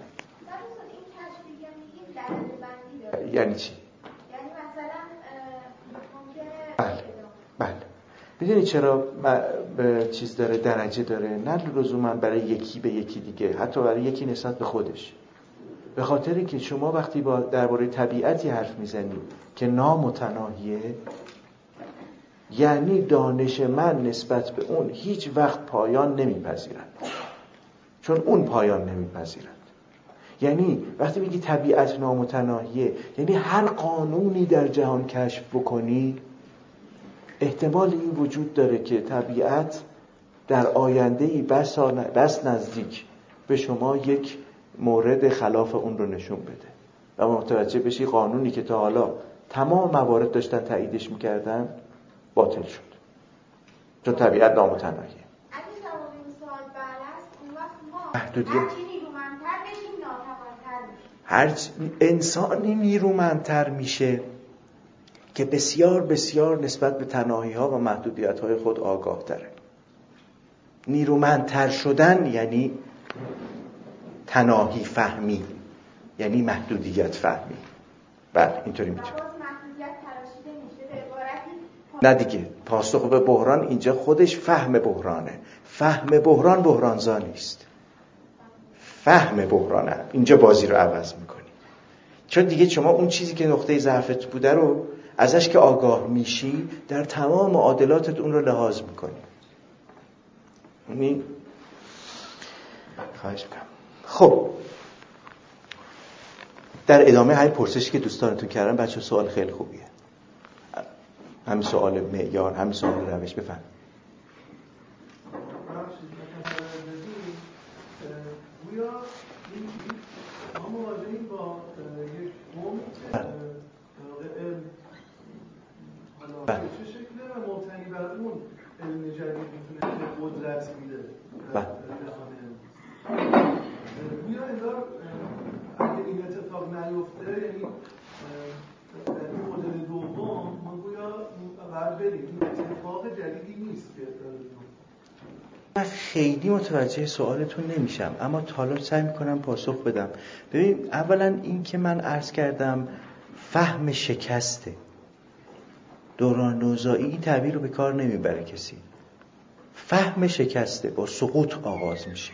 یعنی چی؟ یعنی مثلا ممکنه بله بله میدونی چرا چیز داره، درجه داره؟ نه لزوما برای یکی به یکی دیگه، حتی برای یکی نسبت به خودش. به خاطری که شما وقتی با درباره طبیعتی حرف میزنید که نامتناهیه، یعنی دانش من نسبت به اون هیچ وقت پایان نمیپذیرد، چون اون پایان نمیپذیرد. یعنی وقتی میگی طبیعت نامتناهیه، یعنی هر قانونی در جهان کشف بکنی احتمال این وجود داره که طبیعت در آینده‌ای بس بس نزدیک به شما یک مورد خلاف اون رو نشون بده و متوجه بشی قانونی که تا حالا تمام موارد داشتن تاییدش میکردن باطل شد، چون طبیعت نامتناهیه. اگه جواب این سوال بله است، اون وقت ما محدودیت هرچی نیرومندتر بشیم ناتوان‌تر میشیم. هر انسانی نیرومندتر میشه که بسیار بسیار نسبت به تناهی‌ها و محدودیت‌های خود آگاه تره. نیرومندتر شدن یعنی تناهی فهمی، یعنی محدودیت فهمی. بله اینطوری میتونه. محدودیت تراشیده میشه به عبارتی نه دیگه، پاسخ به بحران اینجا خودش فهم بحرانه. فهم بحران بحرانزا نیست. فهم بحرانه. اینجا بازی رو عوض میکنی. چون دیگه شما اون چیزی که نقطه ضعفت بوده رو ازش که آگاه میشی، در تمام معادلاتت اون رو لحاظ میکنی. یعنی خواهش میکنم. خب در ادامه همین پرسشی که دوستانتون کردن، بچه سوال خیلی خوبیه. همین سوال معیار، همین سوال روش. بفهم. گویا ما مواجهیم با یک قوم علم حالا چه شکله و مبتنی بر اون علم جدید میتونه قدرت میده. گویا انگار اگه این اتفاق نیفته، یعنی در این مدل دوم ما گویا باید بریم، این اتفاق جدیدی نیست که من خیلی متوجه سوالتون نمیشم، اما تا حالا سعی میکنم پاسخ بدم. ببین، اولا این که من عرض کردم فهم شکسته، دوران نوزایی این تعبیر رو به کار نمیبره کسی. فهم شکسته با سقوط آغاز میشه.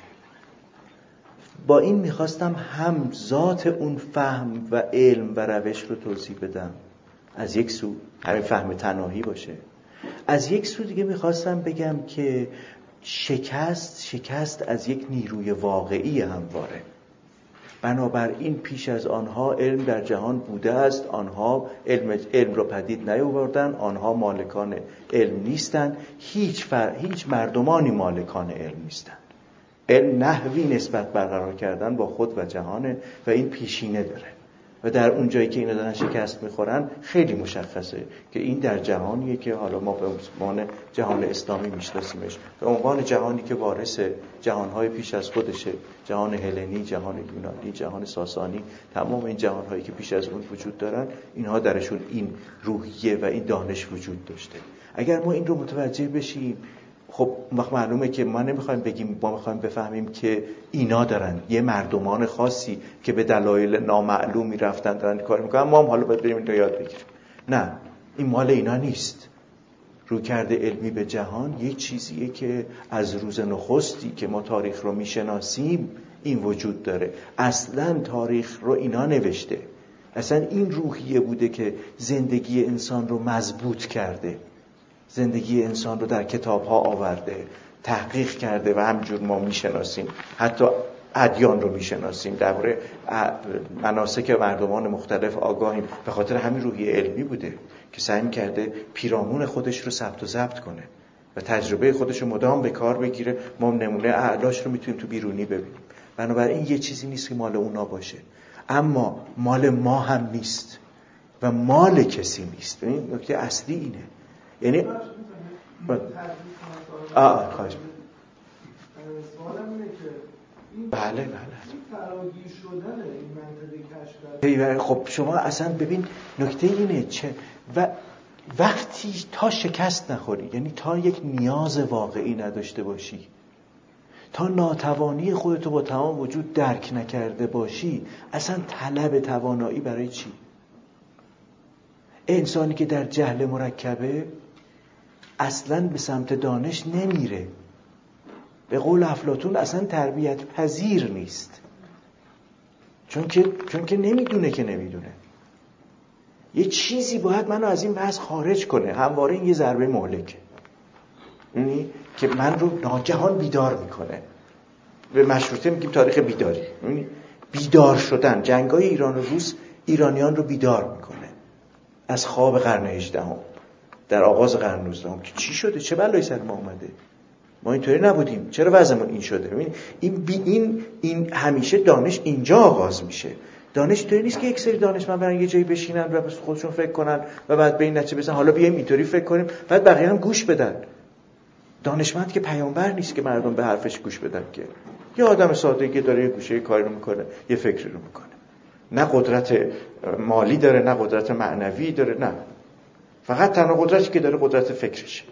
با این میخواستم هم ذات اون فهم و علم و روش رو توضیح بدم، از یک سو همین فهم تناهی باشه، از یک سو دیگه میخواستم بگم که شکست شکست از یک نیروی واقعی همواره. بنابراین پیش از آنها علم در جهان بوده است، آنها علم علم را پدید نیاوردن، آنها مالکان علم نیستند. هیچ فر... هیچ مردمانی مالکان علم نیستند. علم نحوی نسبت برقرار کردن با خود و جهانه و این پیشینه داره و در اون جایی که اینا دارن شکست میخورن خیلی مشخصه که این در جهانیه که حالا ما به عنوان جهان اسلامی میشناسیمش، به عنوان جهانی که وارث جهانهای پیش از خودشه، جهان هلنی، جهان یونانی، جهان ساسانی، تمام این جهانهایی که پیش از اون وجود دارن، اینها درشون این روحیه و این دانش وجود داشته. اگر ما این رو متوجه بشیم، خب وقت معلومه که ما نمیخوایم بگیم، ما میخوایم بفهمیم که اینا دارن یه مردمان خاصی که به دلایل نامعلومی رفتن دارن کار میکنن، ما هم حالا باید بریم این رو یاد بگیریم. نه، این مال اینا نیست. رویکرد علمی به جهان یه چیزیه که از روز نخستی که ما تاریخ رو میشناسیم این وجود داره. اصلا تاریخ رو اینا نوشته. اصلا این روحیه بوده که زندگی انسان رو مضبوط کرده، زندگی انسان رو در کتاب‌ها آورده، تحقیق کرده و همجور ما میشناسیم، حتی ادیان رو میشناسیم، درباره مناسک مردمان مختلف آگاهیم. به خاطر همین روحیه علمی بوده که سعی کرده پیرامون خودش رو ثبت و ضبط کنه و تجربه خودش رو مدام به کار بگیره. ما نمونه اعلاش رو میتونیم تو بیرونی ببینیم. بنابراین یه چیزی نیست که مال اونا باشه، اما مال ما هم نیست و مال کسی نیست. این نکته اصلی اینه. یعنی آه خواهش سوالم اینه که این بله بله فراگیر شدن این منطقه کشف، خب شما اصلا ببین نکته اینه چه و وقتی تا شکست نخوری، یعنی تا یک نیاز واقعی نداشته باشی، تا ناتوانی خودتو با تمام وجود درک نکرده باشی، اصلا طلب توانایی برای چی؟ انسانی که در جهل مرکبه اصلاً به سمت دانش نمیره. به قول افلاطون اصلا تربیت پذیر نیست، چون که چون که نمیدونه که نمیدونه. یه چیزی باید منو از این وضع خارج کنه. همواره این یه ضربه مهلکه، یعنی که من رو ناگهان بیدار میکنه. به مشروطه میگیم تاریخ بیداری، یعنی بیدار شدن. جنگای ایران و روس ایرانیان رو بیدار میکنه از خواب قرن هجدهم در آغاز قرن نوزدهم که چی شده، چه بلایی سر ما اومده، ما اینطوری نبودیم، چرا وضعمون این شده. ببین این بی این این همیشه دانش اینجا آغاز میشه. دانش اینطوری نیست که یک سری دانشمند برن یه جایی بشینن و بس خودشون فکر کنن و بعد به این نتیجه برسن حالا بیایم اینطوری فکر کنیم بعد بقیه هم گوش بدن. دانشمند که پیامبر نیست که مردم به حرفش گوش بدن، که یه آدم ساده که داره یه گوشه کاری رو میکنه، یه فکری رو میکنه، نه قدرت مالی داره نه قدرت معنوی داره، نه، فقط تنها قدرتی که داره قدرت فکرشه.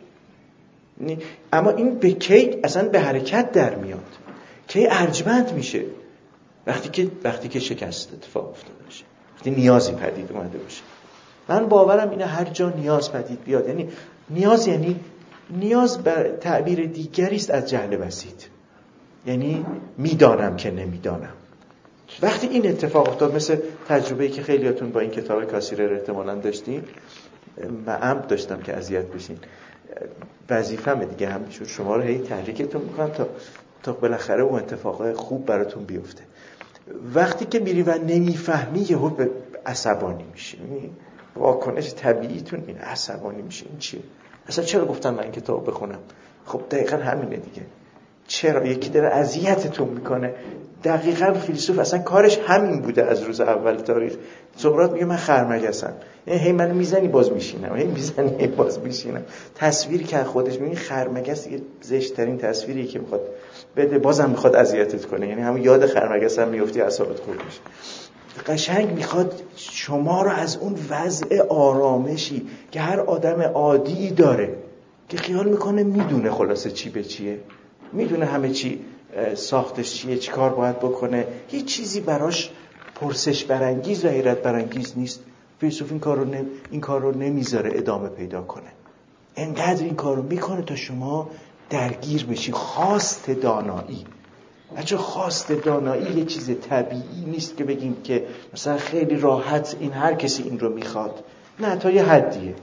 اما این به کی اصلا به حرکت در میاد، کی ارجمند میشه؟ وقتی که وقتی که شکست اتفاق افتاده باشه، وقتی نیازی پدید اومده باشه. من باورم اینه هر جا نیاز پدید بیاد، یعنی نیاز یعنی نیاز بر تعبیر دیگری است از جهل بسیط، یعنی میدانم که نمیدانم. وقتی این اتفاق افتاد، مثل تجربه‌ای که خیلیاتون با این کتاب کاسیرر احتمالاً داشتین، من عمد داشتم که اذیت بشین، وظیفه‌مه دیگه، همینجور شما رو هی تحریکتون میکنم تا تا بالاخره اون اتفاقای خوب براتون بیفته. وقتی که میری و نمیفهمی یهو به عصبانی میشی، واکنش طبیعیتون این عصبانی میشه. این چیه؟ اصلا چرا گفتن من این کتاب بخونم؟ خب دقیقاً همینه دیگه. چرا یکی داره اذیتتون میکنه؟ دقیقاً فیلسوف اصلا کارش همین بوده از روز اول تاریخ. سقراط میگه من خرمگسم، یعنی هی منو میزنی باز میشینم، هی میزنی هی باز میشینم. تصویری که خودش میگه خرمگس یه زشت ترین تصویری که میخواد بده، بازم میخواد اذیتت کنه، یعنی همون یاد خرمگس هم میافتی اعصابت خورد میشه. قشنگ میخواد شما رو از اون وضع آرامشی که هر آدم عادی داره که خیال میکنه میدونه خلاصه چی به چیه، میدونه همه چی ساختش چیه، چی کار باید بکنه، هیچ چیزی براش پرسش برانگیز و حیرت برانگیز نیست. فیلسوف این کار رو نم... این کار رو نمیذاره ادامه پیدا کنه، انقدر این کار رو میکنه تا شما درگیر بشی. خواست دانایی، بچه خواست دانایی یه چیز طبیعی نیست که بگیم که مثلا خیلی راحت این هر کسی این رو میخواد، نه، تا یه حدیه.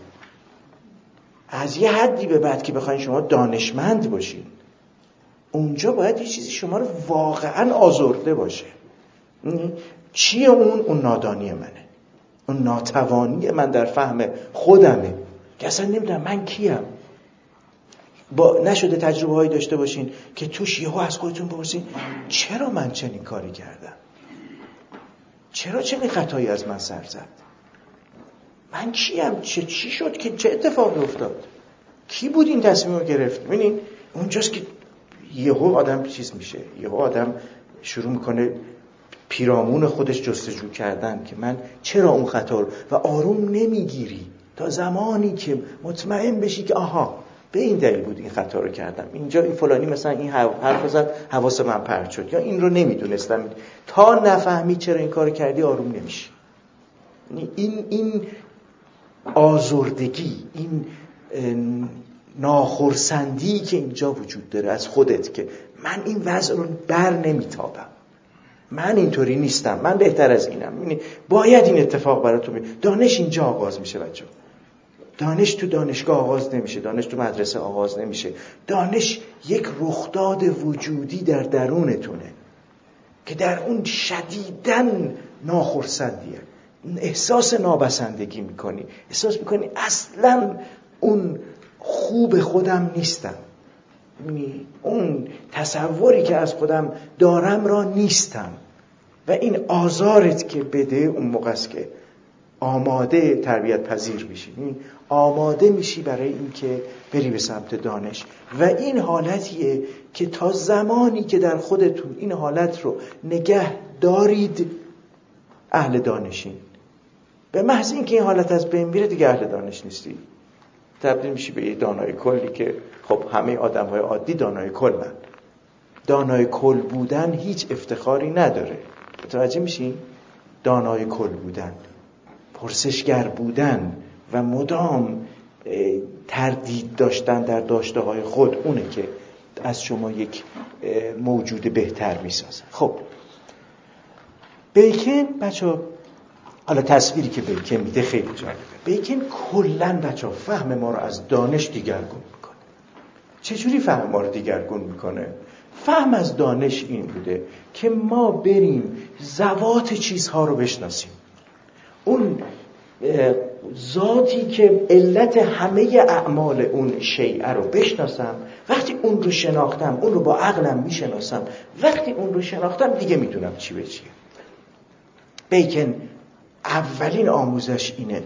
از یه حدی به بعد که بخواین شما دانشمند باشین، اونجا باید یه چیزی شما رو واقعا آزرده باشه. چیه اون؟ اون نادانی منه، اون ناتوانی من در فهم خودمه که اصلا نمیدونم من کیم. با نشده تجربه هایی داشته باشین که توش یهو از خودتون بپرسین چرا من چنین کاری کردم، چرا چنین خطایی از من سر زد، من کیم، چه چی شد که چه اتفاقی افتاد، کی بود این تصمیم رو گرفت. ببینین اونجاست که یهو آدم چیز میشه، یهو آدم شروع میکنه پیرامون خودش جستجو کردن که من چرا اون خطا رو، و آروم نمیگیری تا زمانی که مطمئن بشی که آها به این دلیل بود این خطا رو کردم، اینجا این فلانی مثلا این حرف زد حواس من پرت شد، یا این رو نمیدونستم. تا نفهمی چرا این کارو کردی آروم نمیشی. این این آزردگی، این ناخرسندی که اینجا وجود داره از خودت که من این وضع رو بر نمیتابم، من اینطوری نیستم، من بهتر از اینم. باید این اتفاق براتون بیفته. دانش اینجا آغاز میشه بچه. دانش تو دانشگاه آغاز نمیشه، دانش تو مدرسه آغاز نمیشه. دانش یک رخداد وجودی در درونتونه که در اون شدیداً ناخرسندیه، احساس نابسندگی میکنی، احساس میکنی اصلاً اون خوب خودم نیستم، اون تصوری که از خودم دارم را نیستم. و این آزارت که بده اون موقع است که آماده تربیت پذیر میشی، آماده میشی برای این که بری به سمت دانش. و این حالتیه که تا زمانی که در خودتون این حالت رو نگه دارید اهل دانشین. به محض اینکه این حالت از بین میره دیگه اهل دانش نیستی، تبدیل میشی به یه دانای کلی که خب همه آدم‌های عادی دانای کلن. دانای کل بودن هیچ افتخاری نداره، متوجه میشین؟ دانای کل بودن، پرسشگر بودن و مدام تردید داشتن در داشته های خود اونه که از شما یک موجود بهتر میسازه. خب بیکن بچه، حالا تصویری که بیکن میده خیلی جالبه. بیکن کلن بچه فهم ما رو از دانش دیگرگون میکنه. چجوری فهم ما رو دیگرگون میکنه؟ فهم از دانش این بوده که ما بریم ذوات چیزها رو بشناسیم. اون ذاتی که علت همه اعمال اون شیء رو بشناسم. وقتی اون رو شناختم، اون رو با عقلم میشناسم. وقتی اون رو شناختم دیگه میدونم چی به چیه. بیکن اولین آموزش اینه.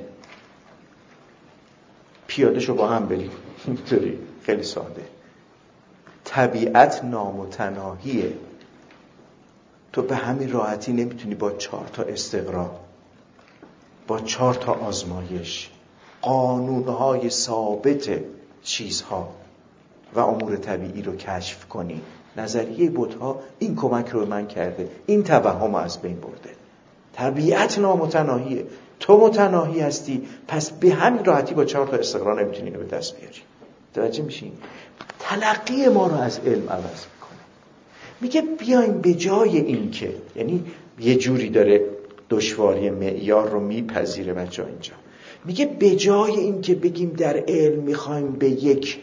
پیاده شو با هم بریم. اینطوری خیلی ساده. طبیعت نامتناهیه. تو به همین راحتی نمیتونی با چهار تا استقرا، با چهار تا آزمایش، قانونهای ثابت چیزها و امور طبیعی رو کشف کنی. نظریه بت‌ها این کمک رو من کرده، این توهم از بین برده. طبیعت نامتناهیه، تو متناهی هستی، پس به همین راحتی با چهار تا استقرا نمیتونی اینو به دست بیاری. متوجه میشین؟ تلقی ما رو از علم عوض میکنه. میگه بیایم به جای این که، یعنی یه جوری داره دشواری معیار رو میپذیره بچه اینجا. میگه به جای این که بگیم در علم میخوایم به یک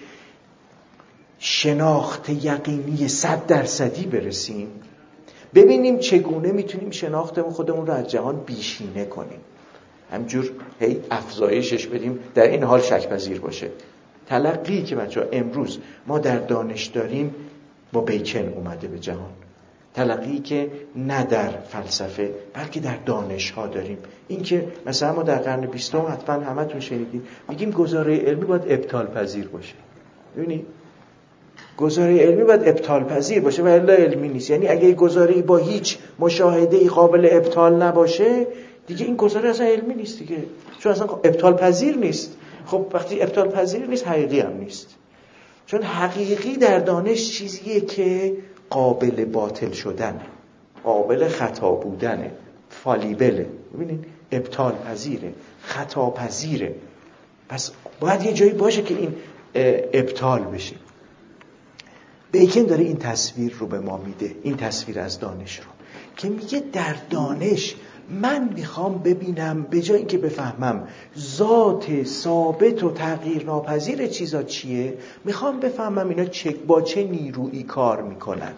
شناخت یقینی صد درصدی برسیم، ببینیم چگونه میتونیم شناخت خودمون رو از جهان بیشینه کنیم. همجور هی افزایشش بدیم، در این حال شک پذیر باشه. تلقی که بچه امروز ما در دانش داریم با بیکن اومده به جهان. تلقی که نه در فلسفه بلکه در دانش ها داریم. این که مثلا ما در قرن بیستم حتما همتون شنیدید میگیم گزاره علمی باید ابطال پذیر باشه. ببینید گزاره علمی باید ابطال پذیر باشه و الا علمی نیست. یعنی اگه گزاره‌ای با هیچ مشاهده‌ای قابل ابطال نباشه دیگه این گزاره اصلا علمی نیست دیگه، چون اصلا ابطال پذیر نیست. خب وقتی ابطال پذیر نیست حقیقی هم نیست، چون حقیقی در دانش چیزیه که قابل باطل شدن، قابل خطا بودنه، فالیبله. ببینید ابطال پذیره، خطا پذیره. پس باید یه جایی باشه که این ابطال بشه. بیکن داره این تصویر رو به ما میده، این تصویر از دانش رو، که میگه در دانش من میخوام ببینم به جای اینکه بفهمم ذات ثابت و تغییر ناپذیر چیزا چیه، میخوام بفهمم اینا چه با چه نیرویی کار میکنن،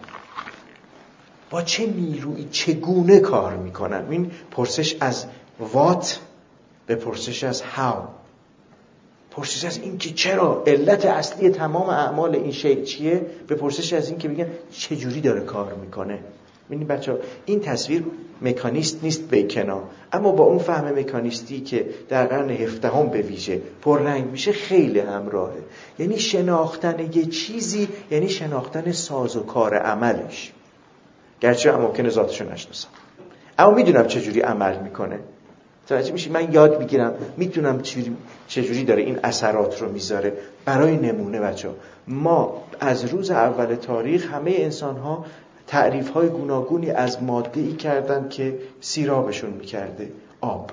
با چه نیرویی چگونه کار میکنن. این پرسش از وات به پرسش از هاو، پرسش از این که چرا، علت اصلی تمام اعمال این شی چیه، به پرسش از این که بگن چه جوری داره کار میکنه. ببینید بچه‌ها این تصویر مکانیست نیست بیکنا، اما با اون فهم مکانیستی که در قرن هفدهم به ویژه پررنگ میشه خیلی همراهه. یعنی شناختن یه چیزی یعنی شناختن ساز و کار عملش، گرچه ممکنه ذاتشو نشناسم اما میدونم چه جوری عمل میکنه. توجه میشی؟ من یاد میگیرم، میدونم چجوری داره این اثرات رو میذاره. برای نمونه بچه‌ها ما از روز اول تاریخ همه انسان‌ها تعریف‌های گوناگونی از ماده‌ای کردن که سیرابشون میکرده، آب.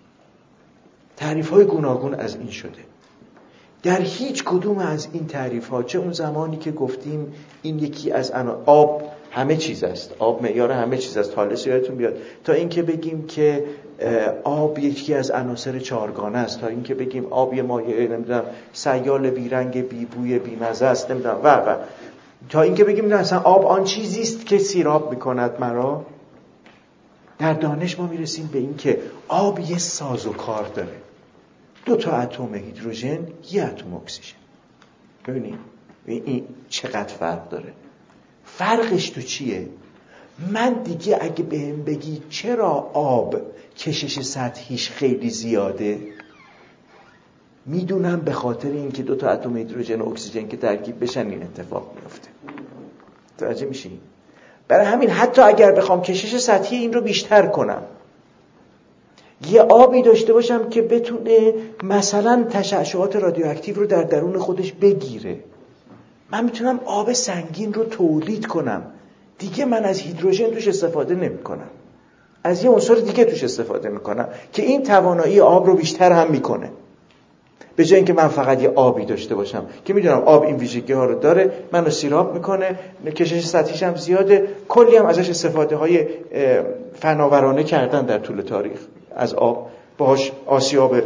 تعریف‌های گوناگون از این شده. در هیچ کدوم از این تعریف‌ها، چه اون زمانی که گفتیم این یکی از انا... آب همه چیز است، آب معیار همه چیز است، حالش یادتون بیاد، تا اینکه بگیم که آب یکی از عناصر چهارگانه است، تا اینکه بگیم آب یه مایع نمیدونم سیال بیرنگ بیبوی بیمزه است نمیدونم و و تا اینکه بگیم نه اصلا آب آن چیزی است که سیراب میکند مرا. در دانش ما میرسیم به این که آب یه ساز و کار داره، دو تا اتم هیدروژن، یه اتم اکسیژن. ببینید این چقدر فرق داره. فرقش تو چیه؟ من دیگه اگه بهم بگی چرا آب کشش سطحیش خیلی زیاده، میدونم به خاطر اینکه دو تا اتم هیدروژن و اکسیژن که ترکیب بشن این اتفاق میفته. متوجه میشین؟ برای همین حتی اگر بخوام کشش سطحی این رو بیشتر کنم، یه آبی داشته باشم که بتونه مثلا تشعشعات رادیواکتیو رو در درون خودش بگیره، من میتونم آب سنگین رو تولید کنم. دیگه من از هیدروژن توش استفاده نمی کنم، از یه عنصر دیگه توش استفاده میکنم که این توانایی آب رو بیشتر هم میکنه. به جای اینکه من فقط یه آبی داشته باشم که میدونم آب این ویژگی ها رو داره، منو سیراب میکنه، کشش سطحیش هم زیاده، کلی هم ازش استفاده های فناورانه کردن در طول تاریخ از آب، باهاش آسیاب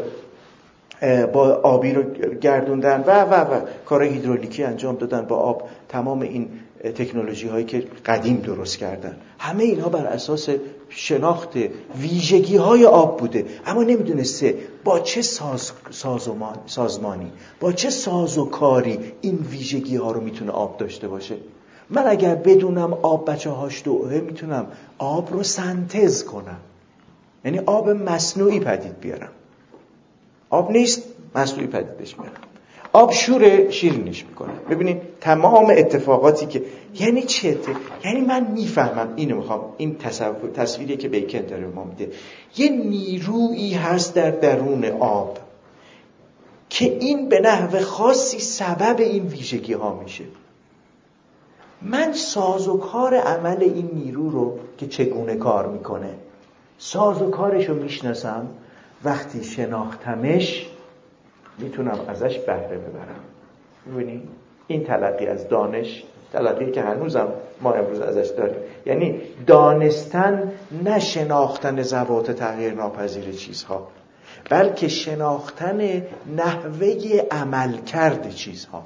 با آبی رو گردوندن و و و کار هیدرولیکی انجام دادن با آب، تمام این تکنولوژی هایی که قدیم درست کردن، همه اینها بر اساس شناخت ویژگی های آب بوده. اما نمیدونسته با چه ساز، سازمان، سازمانی با چه سازوکاری این ویژگی ها رو میتونه آب داشته باشه. من اگر بدونم آب بچه هاش دوه، میتونم آب رو سنتز کنم، یعنی آب مصنوعی پدید بیارم. آب نیست، مصنوعی پدیدش میارم. آب شور شیرینش میکنه. ببینید تمام اتفاقاتی که یعنی چه؟ یعنی من میفهمم، اینو میخوام، این تصور تصویری که بیکن داره ما میده، یه نیرویی هست در درون آب که این به نحو خاصی سبب این ویژگی ها میشه. من سازوکار عمل این نیرو رو که چگونه کار میکنه، سازوکارش رو میشناسم. وقتی شناختمش میتونم ازش بهره ببرم. میبینی؟ این تلقی از دانش، تلقی که هنوزم ما امروز ازش داریم، یعنی دانستن نه شناختن ذوات تغییر ناپذیر چیزها، بلکه شناختن نحوه عمل کرد چیزها،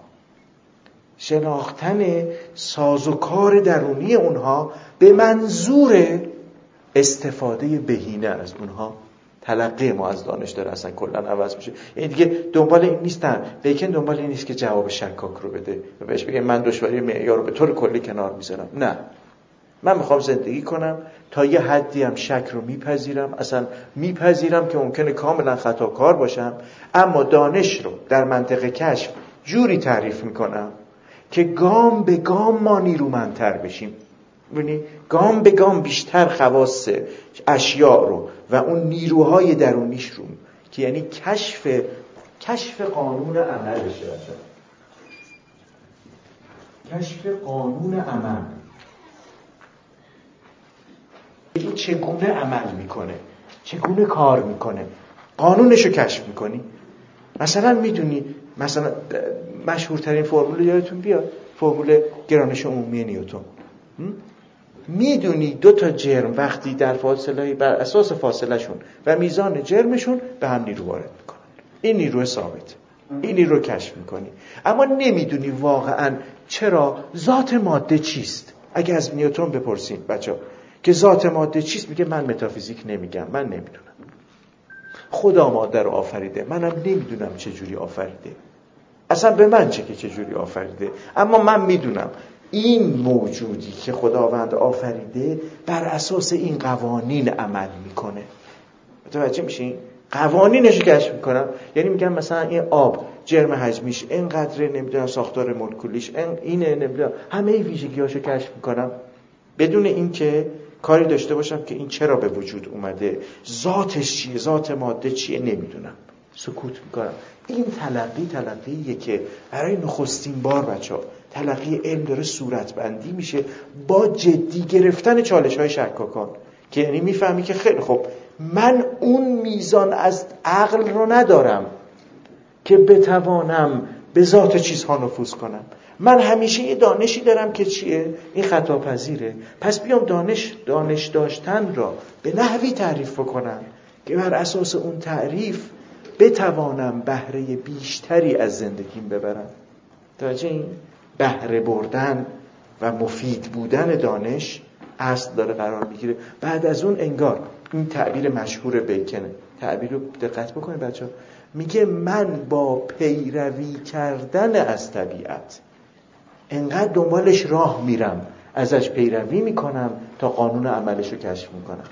شناختن سازوکار درونی اونها به منظور استفاده بهینه از اونها. تلقی ما از دانش داره اصلا کلا عوض میشه. یعنی دیگه دنبال این نیستن، بیکن دنبال این نیست که جواب شکاک رو بده و بهش بگه من دشواری معیار رو به طور کلی کنار میذارم. نه، من میخوام زندگی کنم تا یه حدی هم شک رو میپذیرم، اصلا میپذیرم که ممکنه کاملا خطاکار باشم، اما دانش رو در منطقه کشف جوری تعریف میکنم که گام به گام ما نیرومندتر بشیم. ببینی گام به گام بیشتر خواص اشیاء رو و اون نیروهای درونیش رو که یعنی کشف کشف قانون عملشه، کشف قانون عمل، این چگونه عمل میکنه، چگونه کار میکنه، قانونش رو کشف میکنی. مثلا میدونی، مثلا مشهورترین فرمول یادتون بیاد، فرمول گرانش عمومی نیوتن. میدونی دو تا جرم وقتی در فاصله بر اساس فاصله شون و میزان جرمشون به هم نیرو وارد میکنن، این نیرو ثابت، این نیرو کشف میکنی، اما نمیدونی واقعا چرا ذات ماده چیست. اگه از نیوتن بپرسین بچه‌ها که ذات ماده چیست، میگه من متافیزیک نمیگم، من نمیدونم. خدا ماده رو آفریده، منم نمیدونم چه جوری آفریده، اصلا به من چه که چه جوری آفریده، اما من میدونم این موجودی که خداوند آفریده بر اساس این قوانین عمل میکنه. متوجه میشین؟ قوانینش رو کشف میکنم. یعنی میگم مثلا این آب جرم حجمیش اینقدره، نمیدونم ساختار مولکولیش این اینه، نمیدونم همه ویژگیاشو کشف میکنم بدون اینکه کاری داشته باشم که این چرا به وجود اومده، ذاتش چیه، ذات ماده چیه، نمیدونم، سکوت میکنم. این تلقی تلقیه که برای نخستین بار بچه‌ها تلقی علم داره صورتبندی میشه با جدی گرفتن چالش های شکاکان، که یعنی میفهمی که خیلی خب من اون میزان از عقل رو ندارم که بتوانم به ذات چیزها نفوذ کنم. من همیشه یه دانشی دارم که چیه؟ این خطا پذیره. پس بیام دانش دانش داشتن را به نحوی تعریف کنم که بر اساس اون تعریف بتوانم بهره بیشتری از زندگیم ببرم. توجه این بهره بردن و مفید بودن دانش اصل داره قرار میگیره. بعد از اون انگار این تعبیر مشهور بیکنه، تعبیر رو دقت بکنید بچه ها، میگه من با پیروی کردن از طبیعت انقدر دنبالش راه میرم، ازش پیروی میکنم تا قانون عملش رو کشف میکنم.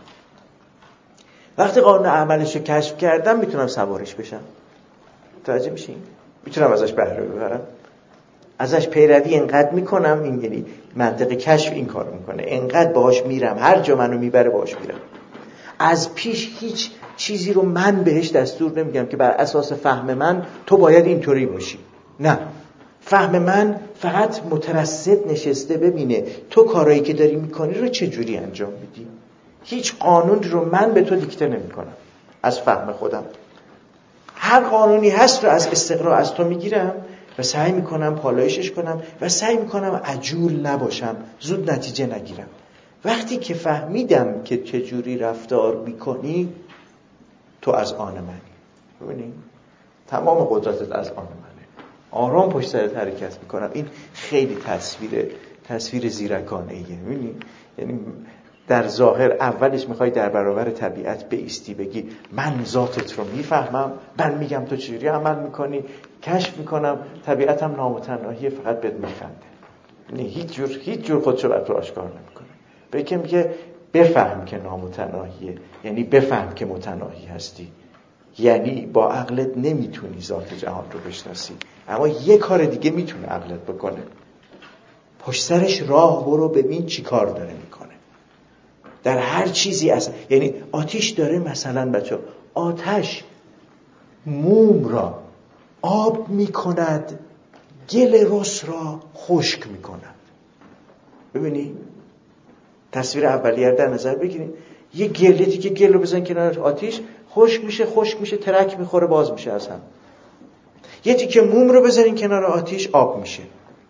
وقتی قانون عملش رو کشف کردم میتونم سوارش بشم. توجه میشین؟ میتونم ازش بهره ببرم، ازش پیروی انقدر میکنم، این یعنی منطق کشف این کارو میکنه، انقدر باهاش میرم، هر جا منو میبره باهاش میرم. از پیش هیچ چیزی رو من بهش دستور نمیگم که بر اساس فهم من تو باید اینطوری باشی. نه، فهم من فقط مترصد نشسته ببینه تو کارایی که داری میکنی رو چه جوری انجام میدی. هیچ قانون رو من به تو دیکته نمیکنم از فهم خودم. هر قانونی هست رو از استقرا از تو میگیرم و سعی میکنم پالایشش کنم و سعی میکنم عجول نباشم، زود نتیجه نگیرم. وقتی که فهمیدم که چجوری رفتار میکنی، تو از آن منی. ببینید تمام قدرتت از آن منه. آرام پشت سرت حرکت میکنم. این خیلی تصویر تصویر زیرکانه ایه. ببینید یعنی در ظاهر اولش میخوای در برابر طبیعت بایستی بگی من ذاتت رو میفهمم، من میگم تو چجوری عمل میکنی، کشف میکنم طبیعتم نامتناهیه، فقط بهت میخنده. یعنی هیچ جور هیچ جور خودشو بر تو آشکار نمیکنه. بگه میگه بفهم که نامتناهیه، یعنی بفهم که متناهی هستی. یعنی با عقلت نمیتونی ذات جهان رو بشناسی، اما یه کار دیگه میتونه عقلت بکنه. پشت سرش راه برو ببین چی کار داره میکنه در هر چیزی. اصلا یعنی آتش داره، مثلا بچه آتش موم را آب میکند، گل رس را خشک میکند. ببینی تصویر اولیه در نظر بگیرید. یه گله دیگه گل رو بزن کنار آتش، خشک میشه، خشک میشه، ترک میخوره، باز میشه از هم. یه تیکه موم رو بذارین کنار آتش، آب میشه.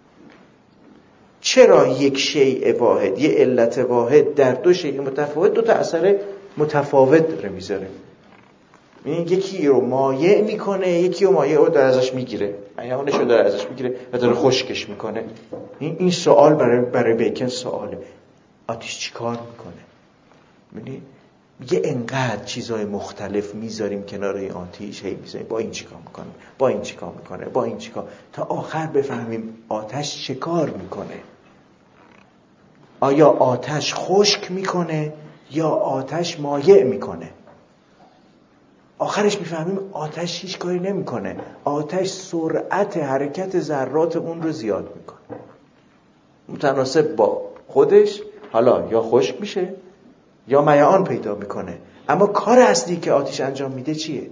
چرا یک شیء واحد، یه علت واحد در دو شیء متفاوت دو تا اثر متفاوت داره میذاره؟ این یکی رو مایع میکنه، یکی رو مایع رو داره ازش میگیره، اونش رو داره ازش میگیره و داره خشکش میکنه. این این سوال برای برای بیکن سواله. آتش چی کار میکنه؟ میبینی میگه انقدر چیزای مختلف میذاریم کنار این آتش، هی میذاریم با این چیکار میکنه، با این چیکار میکنه، با این چیکار، تا آخر بفهمیم آتش چه کار میکنه. آیا آتش خشک میکنه یا آتش مایع میکنه؟ آخرش میفهمیم آتش هیچ کاری نمیکنه. آتش سرعت حرکت ذرات اون رو زیاد میکنه متناسب با خودش. حالا یا خشک میشه یا میعان پیدا میکنه، اما کار اصلی که آتش انجام میده چیه؟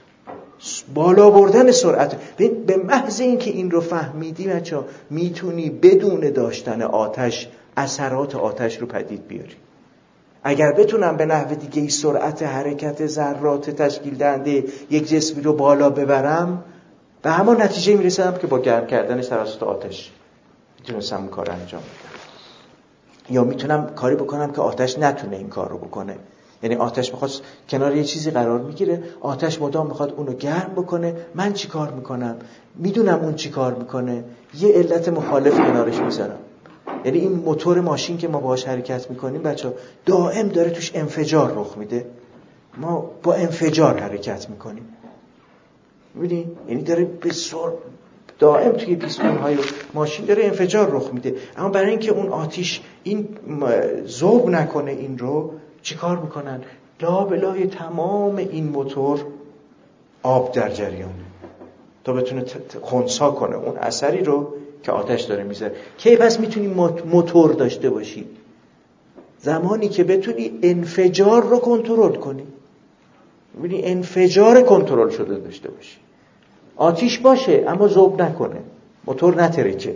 بالا بردن سرعت. به محض این که این رو فهمیدی بچه‌ها، میتونی بدون داشتن آتش اثرات آتش رو پدید بیاری. اگر بتونم به نحو دیگه ای سرعت حرکت ذرات تشکیل دهنده یک جسمی رو بالا ببرم، به همان نتیجه میرسم که با گرم کردنش توسط آتش میتونستم این کار انجام بدم. یا میتونم کاری بکنم که آتش نتونه این کار رو بکنه. یعنی آتش میخواد کنار یه چیزی قرار میگیره، آتش مدام میخواد اونو گرم بکنه، من چی کار میکنم؟ میدونم اون چی کار میکنه، یه علت مخالف کنارش میذارم. یعنی این موتور ماشین که ما باهاش حرکت میکنیم بچه‌ها، دائم داره توش انفجار رخ میده. ما با انفجار حرکت میکنیم. میبینی؟ یعنی داره به سر دائم توی پیستون‌های ماشین داره انفجار رخ میده. اما برای اینکه اون آتش این ذوب نکنه این رو، چیکار میکنن؟ لابلای تمام این موتور آب در جریانه تا بتونه خنثی کنه اون اثری رو که آتش داره میذاره. کی پس میتونی موتور داشته باشی؟ زمانی که بتونی انفجار رو کنترل کنی. ببینی انفجار کنترل شده داشته باشی. آتش باشه اما ذوب نکنه، موتور نترکه.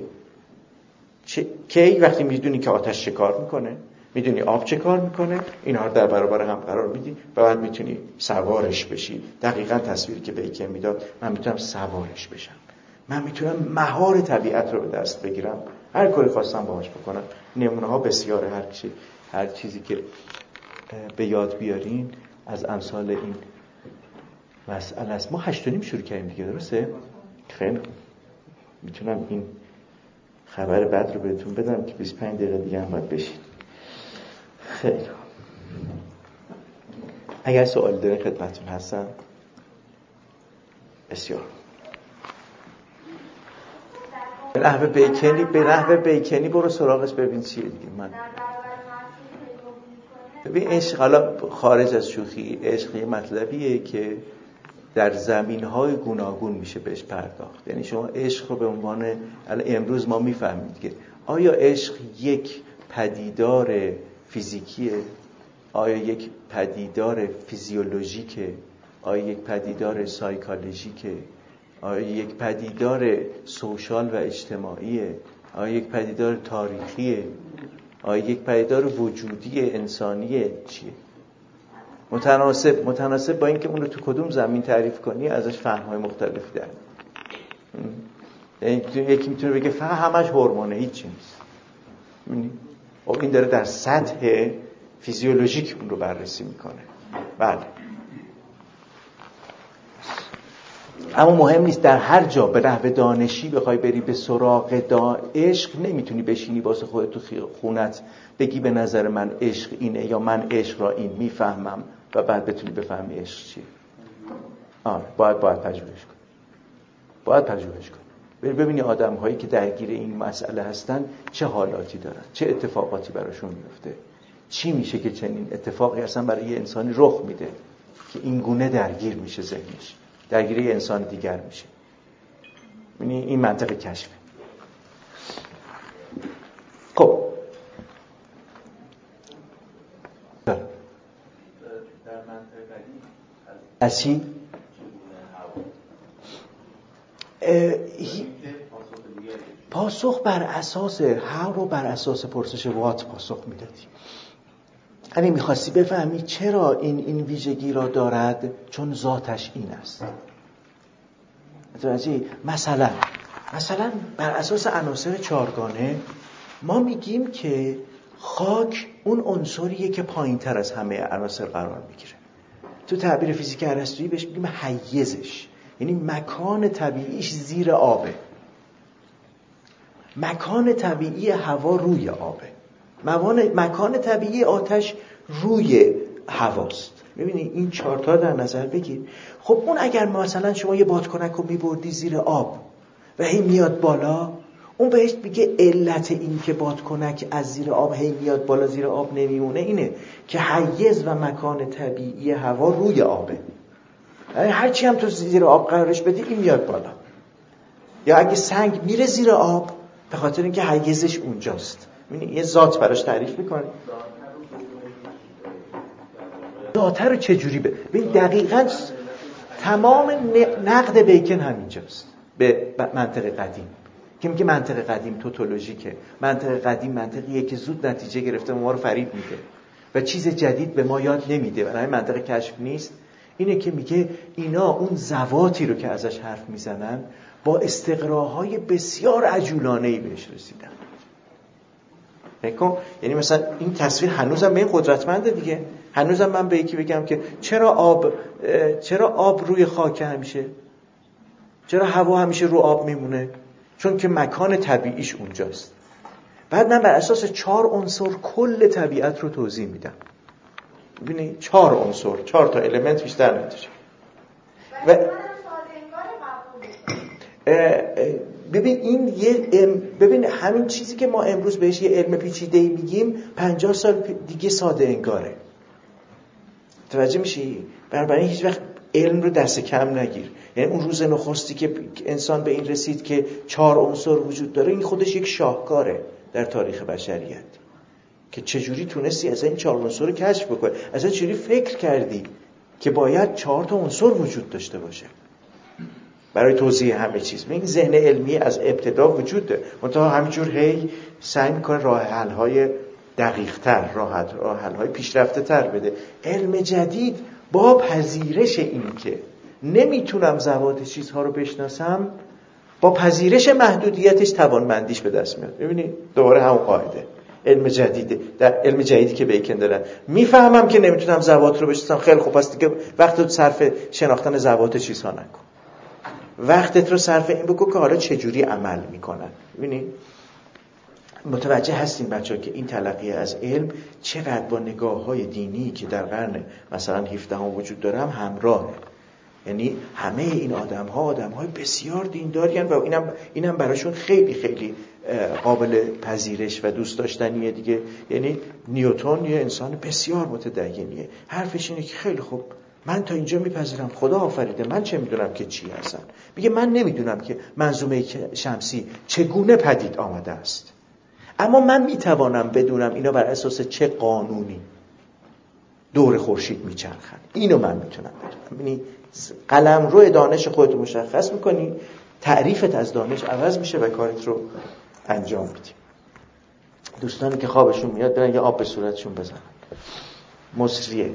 کی؟ وقتی میدونی که آتش چه کار میکنه، میدونی آب چه کار میکنه، اینا رو در برابر هم قرار میدی و بعد میتونی سوارش بشی. دقیقاً تصویری که بیکن میداد، من میتونم سوارش بشم، من میتونم مهار طبیعت رو به دست بگیرم، هر کاری خواستم باهاش بکنم. نمونه ها بسیاره. هر چیزی هر چیزی که به یاد بیارین از امثال این مسئله است. ما هشت و نیم شروع کردیم دیگه، درسته؟ خیلی میتونم این خبر بد رو بهتون بدم که بیست و پنج دقیقه دیگه هم باید بشین. خیلی اگر سوالی دارین خدمتتون هستم. بسیار به نحوه بیکنی به نحوه بیکنی برو سراغش ببین چیه دیگه. من ببین عشق، حالا خارج از شوخی، عشق یه مطلبیه که در زمین‌های گوناگون میشه بهش پرداخت. یعنی شما عشق رو به عنوان امروز ما میفهمید که آیا عشق یک پدیدار فیزیکیه؟ آیا یک پدیدار فیزیولوژیکه؟ آیا یک پدیدار سایکولوژیکه؟ آیا یک پدیدار سوشال و اجتماعیه؟ آیا یک پدیدار تاریخیه؟ آیا یک پدیدار وجودی انسانیه؟ چیه؟ متناسب متناسب با اینکه اون رو تو کدوم زمین تعریف کنی ازش فهم‌های مختلفی در میاد. یکی میتونه بگه فقط همش هورمونه، هیچ نیست. خب این داره در سطح فیزیولوژیک اون رو بررسی میکنه. بله. اما مهم نیست در هر جا به نحو دانشی بخوای بری به سراغ دا عشق، نمیتونی بشینی واسه خودت تو خونت بگی به نظر من عشق اینه یا من عشق را این میفهمم و بعد بتونی بفهمی عشق چیه. آره باید باید پژوهش کنی. باید پژوهش کنی. بری ببینی آدم هایی که درگیر این مسئله هستن چه حالاتی دارن، چه اتفاقاتی براشون میفته، چی میشه که چنین اتفاقی اصلا برای یه انسانی رخ میده که این گونه درگیر میشه ذهنش، درگیر یه انسان دیگر میشه. یعنی این منطق کشفه. خب در منطق قدیم از چی؟ پاسخ بر اساس هر رو بر اساس پرسش وات پاسخ میدادیم. یعنی میخواستی بفهمی چرا این این ویژگی را دارد، چون ذاتش این است. متوجهی؟ مثلا مثلا بر اساس عناصر چهارگانه ما میگیم که خاک اون عنصریه که پایین‌تر از همه عناصر قرار میگیره. تو تعبیر فیزیک ارسطویی بهش میگیم حیزش، یعنی مکان طبیعیش زیر آبه. مکان طبیعی هوا روی آبه. مکان طبیعی آتش روی هواست. میبینی این چارتا در نظر بگیر. خب اون اگر مثلا شما یه بادکنک رو میبردی زیر آب و هی میاد بالا، اون بهش میگه علت این که بادکنک از زیر آب هی میاد بالا زیر آب نمیمونه اینه که حیز و مکان طبیعی هوا روی آبه. یعنی هرچی هم تو زیر آب قرارش بدی این میاد بالا. یا اگه سنگ میره زیر آب به خاطر اینکه حیزش اونجاست. یعنی یه ذات براش تعریف میکنه. ذات رو چجوری به ببین دقیقاً تمام نقد بیکن همینجاست به منطق قدیم که میگه منطق قدیم توتولوژیکه. منطق قدیم منطقیه که زود نتیجه گرفته ما رو فریب میده و چیز جدید به ما یاد نمیده. برای منطق کشف نیست. اینه که میگه اینا اون ذواتی رو که ازش حرف میزنن با استقراهای بسیار عجولانه‌ای بهش رسیدن. نکن یعنی مثلا این تصویر هنوزم به این قدرتمنده دیگه. هنوزم من به یکی بگم که چرا آب چرا آب روی خاک همیشه، چرا هوا همیشه رو آب میمونه؟ چون که مکان طبیعیش اونجاست. بعد من بر اساس چهار عنصر کل طبیعت رو توضیح میدم. ببینید چهار عنصر، چهار تا المنت بیشتر نداره. و ببین این یه ببین همین چیزی که ما امروز بهش یه علم پیچیده‌ای میگیم پنجاه سال دیگه ساده انگاره. توجه میشی؟ بنابراین هیچ وقت علم رو دست کم نگیر. یعنی اون روز نخستی که انسان به این رسید که چهار عنصر وجود داره، این خودش یک شاهکاره در تاریخ بشریت که چجوری تونستی از این چهار عنصر رو کشف بکنی، اصلا چجوری فکر کردی که باید چهار تا عنصر وجود داشته باشه برای توضیح همه چیز. این ذهن علمی از ابتدا وجود داره، منتها همینجور هی سعی میکنه راه حل های دقیق تر، راه حل های پیشرفته تر بده. علم جدید با پذیرش این که نمیتونم ذوات چیزها رو بشناسم، با پذیرش محدودیتش توانمندیش به دست میاد. ببینید دوباره همون قاعده علم جدیده. در علم جدیدی که بیکن دارن میفهمم که نمیتونم ذوات رو بشناسم، خیلی خوب است دیگه وقت رو صرف شناختن ذوات چیزها نکن، وقتت رو صرف این بکن که حالا چجوری عمل میکنن. ببینید متوجه هستین بچه‌ها که این تلقی از علم چقدر با نگاه‌های دینی که در قرن مثلا هفدهم وجود داره هم همراهه. یعنی همه این آدم‌ها آدم‌های بسیار دیندارین و اینم اینم براشون خیلی خیلی قابل پذیرش و دوست داشتنیه دیگه. یعنی نیوتن یه انسان بسیار متدینیه، حرفش اینه که خیلی خوب من تا اینجا میپذیرم خدا آفریده، من چه میدونم که چی هستن. میگه من نمیدونم که منظومه شمسی چگونه پدید آمده است، اما من میتوانم بدونم اینا بر اساس چه قانونی دور خورشید میچرخن. اینو من میتونم بدونم. یعنی قلمرو دانش خودت رو مشخص میکنی، تعریفت از دانش عوض میشه و کارت رو انجام میدی. دوستانی که خوابشون میاد برن یه آب به صورتشون بزنن. مصریه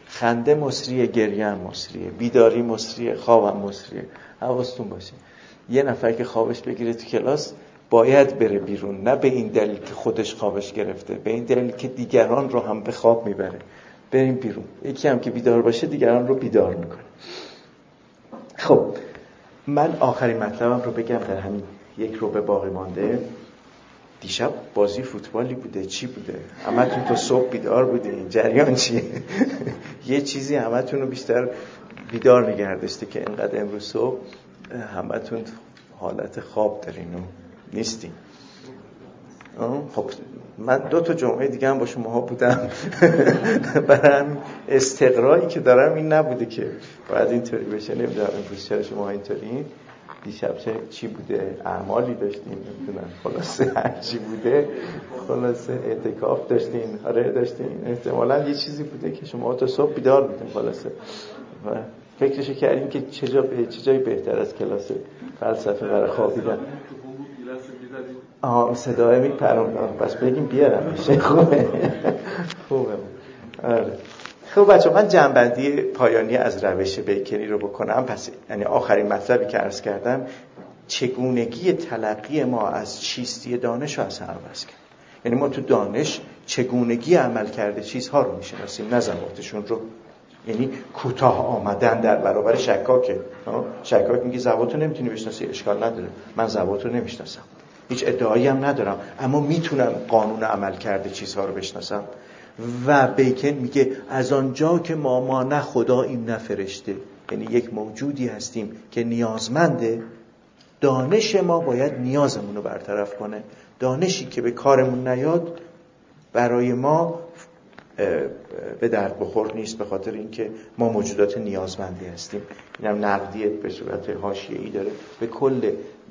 خنده مصریه، گریه هم مصریه، بیداری مصریه، خوابم مصریه. حواستون باشه یه نفر که خوابش بگیره تو کلاس باید بره بیرون، نه به این دلیل که خودش خوابش گرفته، به این دلیل که دیگران رو هم به خواب میبره. بریم بیرون. یکی هم که بیدار باشه دیگران رو بیدار میکنه. خب من آخرین مطلبم رو بگم در همین یک رو به باقی مانده. دیشب بازی فوتبالی بوده، چی بوده؟ همتون تو صبح بیدار بودین، جریان چیه؟ یه چیزی همتون رو بیشتر بیدار نگه داشته که اینقدر امروز صبح همتون حالت خواب دارین و نیستین. خب من دو تا جمعه دیگه هم با شما بودم. برای استقرایی که دارم این نبوده که باید اینطوری بشه. نمیدونم امروز چرا شما اینطورین. دیشب چه چی بوده؟ اعمالی داشتیم، نمیدونم، خلاصه هر چی بوده، خلاصه اعتکاف داشتین، آره داشتین، احتمالاً یه چیزی بوده که شما تا صبح بیدار بودین. خلاصه و فکرشو کردیم که چه جا به چه جایی بهتر از کلاس فلسفه برای خوابیدن. آها صدای میپرم، بس بگیم بیارم میشه. خوبه خوبه. آره خب بچه من جنبندی پایانی از روش بیکنی رو بکنم. پس یعنی آخرین مطلبی که عرض کردم چگونگی تلقی ما از چیستی دانش رو از هم عوض کرد. یعنی ما تو دانش چگونگی عمل کرده چیزها رو میشناسیم، نه ذواتشون رو. یعنی کوتاه آمدن در برابر شکاکه. شکاک میگه ذوات رو نمیتونی بشناسی، اشکال نداره، من ذوات رو نمیشناسم، هیچ ادعایی هم ندارم، اما میتونم قانون عمل کرده چیزها رو بشناسم. و بیکن میگه از آنجا که ما ما نه خداییم نه فرشته، یعنی یک موجودی هستیم که نیازمنده، دانش ما باید نیازمون رو برطرف کنه. دانشی که به کارمون نیاد برای ما به درد بخور نیست، به خاطر اینکه ما موجودات نیازمندی هستیم. اینم نقدیه به صورت حاشیه‌ای داره به کل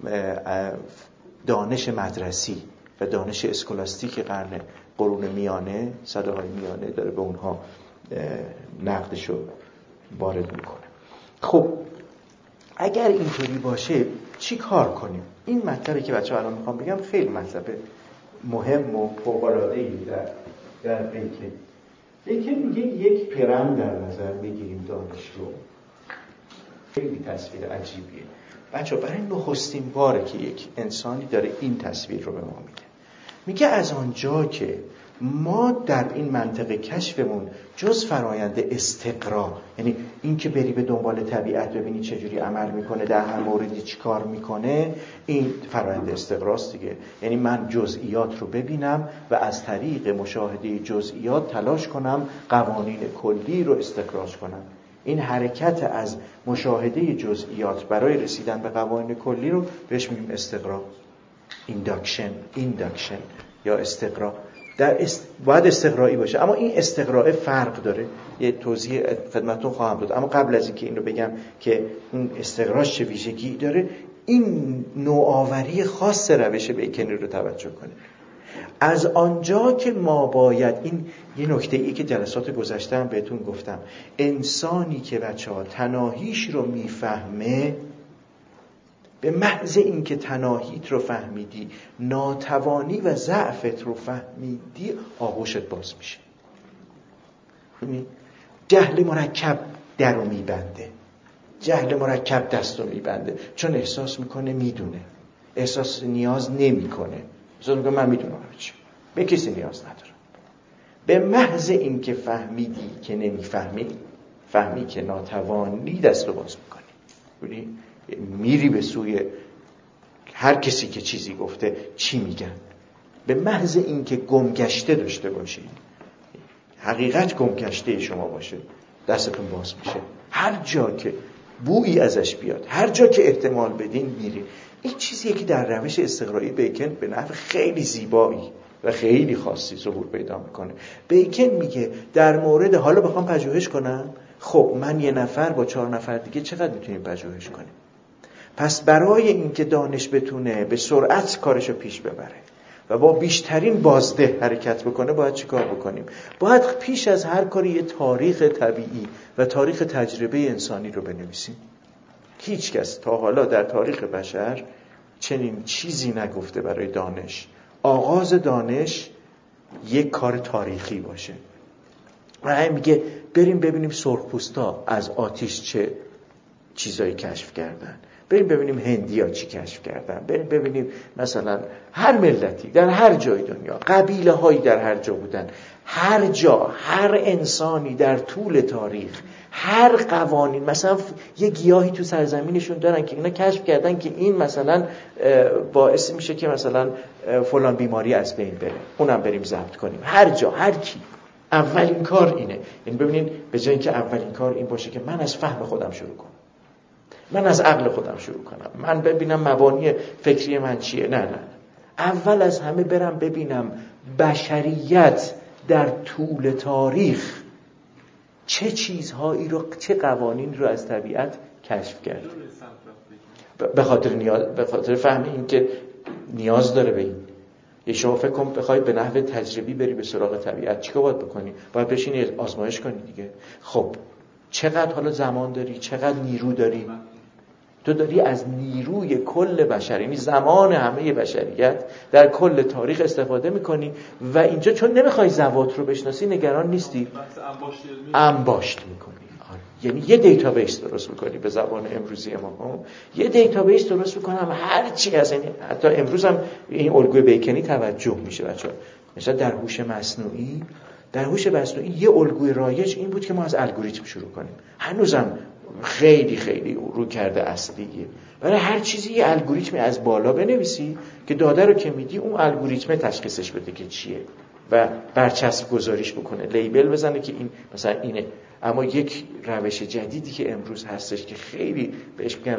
دانش مدرسی و دانش اسکولاستیک قرن قرون میانه، صداهای میانه، داره به اونها نقدشو وارد میکنه. خب اگر اینطوری باشه چی کار کنیم؟ این مطلبی که بچه‌ها الان میخوام بگم خیلی مطلب مهم و فوق‌العاده‌ای در در بیکن. بیکن میگه یک پرم در نظر بگیریم دانش رو. خیلی تصویر عجیبیه بچه‌ها. برای نخستین باره که یک انسانی داره این تصویر رو به ما میده. میگه از آنجا که ما در این منطقه کشفمون جز فرایند استقرا، یعنی این که بری به دنبال طبیعت ببینی چجوری عمل میکنه، در هر موردی چی کار میکنه، این فرایند استقراست دیگه. یعنی من جزئیات رو ببینم و از طریق مشاهده جزئیات تلاش کنم قوانین کلی رو استخراج کنم. این حرکت از مشاهده جزئیات برای رسیدن به قوانین کلی رو بهش میگیم استقرا، اینداکشن، اینداکشن یا استقرا. در است... باید استقرایی باشه، اما این استقرای فرق داره. یه توضیح خدمتتون خواهم داد، اما قبل از اینکه این رو بگم که این استقراش چه ویژگی داره، این نوآوری خاص روش بیکنی رو توجه کنه. از آنجا که ما باید، این یه نکته ای که جلسات گذشته هم بهتون گفتم، انسانی که بچه‌ها تناهیش رو میفهمه، به محض اینکه تناهیت رو فهمیدی، ناتوانی و ضعفت رو فهمیدی، آغوشت باز میشه. جهل مرکب در رو میبنده، جهل مرکب دست رو میبنده، چون احساس میکنه میدونه، احساس نیاز نمیکنه، احساس میکنه من میدونم چی، به کسی نیاز ندارم. به محض اینکه فهمیدی که نمیفهمی، فهمی که ناتوانی، دست رو باز میکنی، میری به سوی هر کسی که چیزی گفته چی میگن. به محض اینکه گمگشته داشته باشی، حقیقت گمگشته شما باشه، دستتون باز میشه. هر جا که بویی ازش بیاد، هر جا که احتمال بدین میری. این چیزیه که در روش استقرایی بیکن به نحو خیلی زیبایی و خیلی خاصی ظهور پیدا میکنه. بیکن میگه در مورد، حالا بخوام پژوهش کنم، خب من یه نفر با چهار نفر دیگه چقدر میتونیم پژوهش کنیم؟ پس برای اینکه دانش بتونه به سرعت کارشو پیش ببره و با بیشترین بازده حرکت بکنه، باید چی کار بکنیم؟ باید پیش از هر کاری یه تاریخ طبیعی و تاریخ تجربه انسانی رو بنویسیم. هیچ کس تا حالا در تاریخ بشر چنین چیزی نگفته برای دانش. آغاز دانش یک کار تاریخی باشه. و میگه بریم ببینیم سرخپوستا از آتش چه چیزایی کشف کردن، بریم ببینیم هندیا چی کشف کردن، بریم ببینیم مثلا هر ملتی در هر جای دنیا، قبیله هایی در هر جا بودن، هر جا هر انسانی در طول تاریخ، هر قوانین، مثلا یه گیاهی تو سرزمینشون دارن که اینا کشف کردن که این مثلا باعث میشه که مثلا فلان بیماری از بین بره، اونم بریم ضبط کنیم. هر جا هر کی اولین کار اینه. یعنی ببینین به جای اینکه اولین کار این باشه که من از فهم خودم شروع کنم، من از عقل خودم شروع کنم، من ببینم مبانی فکری من چیه، نه نه، اول از همه برم ببینم بشریت در طول تاریخ چه چیزهایی رو، چه قوانین رو از طبیعت کشف کرده. به خاطر نیاز، به خاطر فهم این که نیاز داره به این. یه شما فکر کن بخوای به نحو تجربی بری به سراغ طبیعت، چیکار باید بکنی؟ باید بشینی آزمایش کنی دیگه. خب چقدر حالا زمان داری، چقدر نیرو داری؟ تو داری از نیروی کل بشر، یعنی زمان همه بشریت در کل تاریخ استفاده میکنی و اینجا چون نمیخوای ذوات رو بشناسی نگران نیستی، انباشت میکنی. آره. یعنی یه دیتابیس درست میکنی به زبان امروزی ما، یه دیتابیس درست میکنم هر چی از این، حتی امروز هم این الگوی بیکنی توجه میشه بچه‌ها. مثلا در هوش مصنوعی، در هوش مصنوعی یه الگوی رایج این بود که ما از الگوریتم شروع کنیم. هنوزم خیلی خیلی رو کرده اصلیه. برای هر چیزی یه الگوریتمی از بالا بنویسی که داده رو که میدی اون الگوریتم تشخیصش بده که چیه و برچسب گذاریش بکنه، لیبل بزنه که این مثلا اینه. اما یک روش جدیدی که امروز هستش که خیلی بهش میگن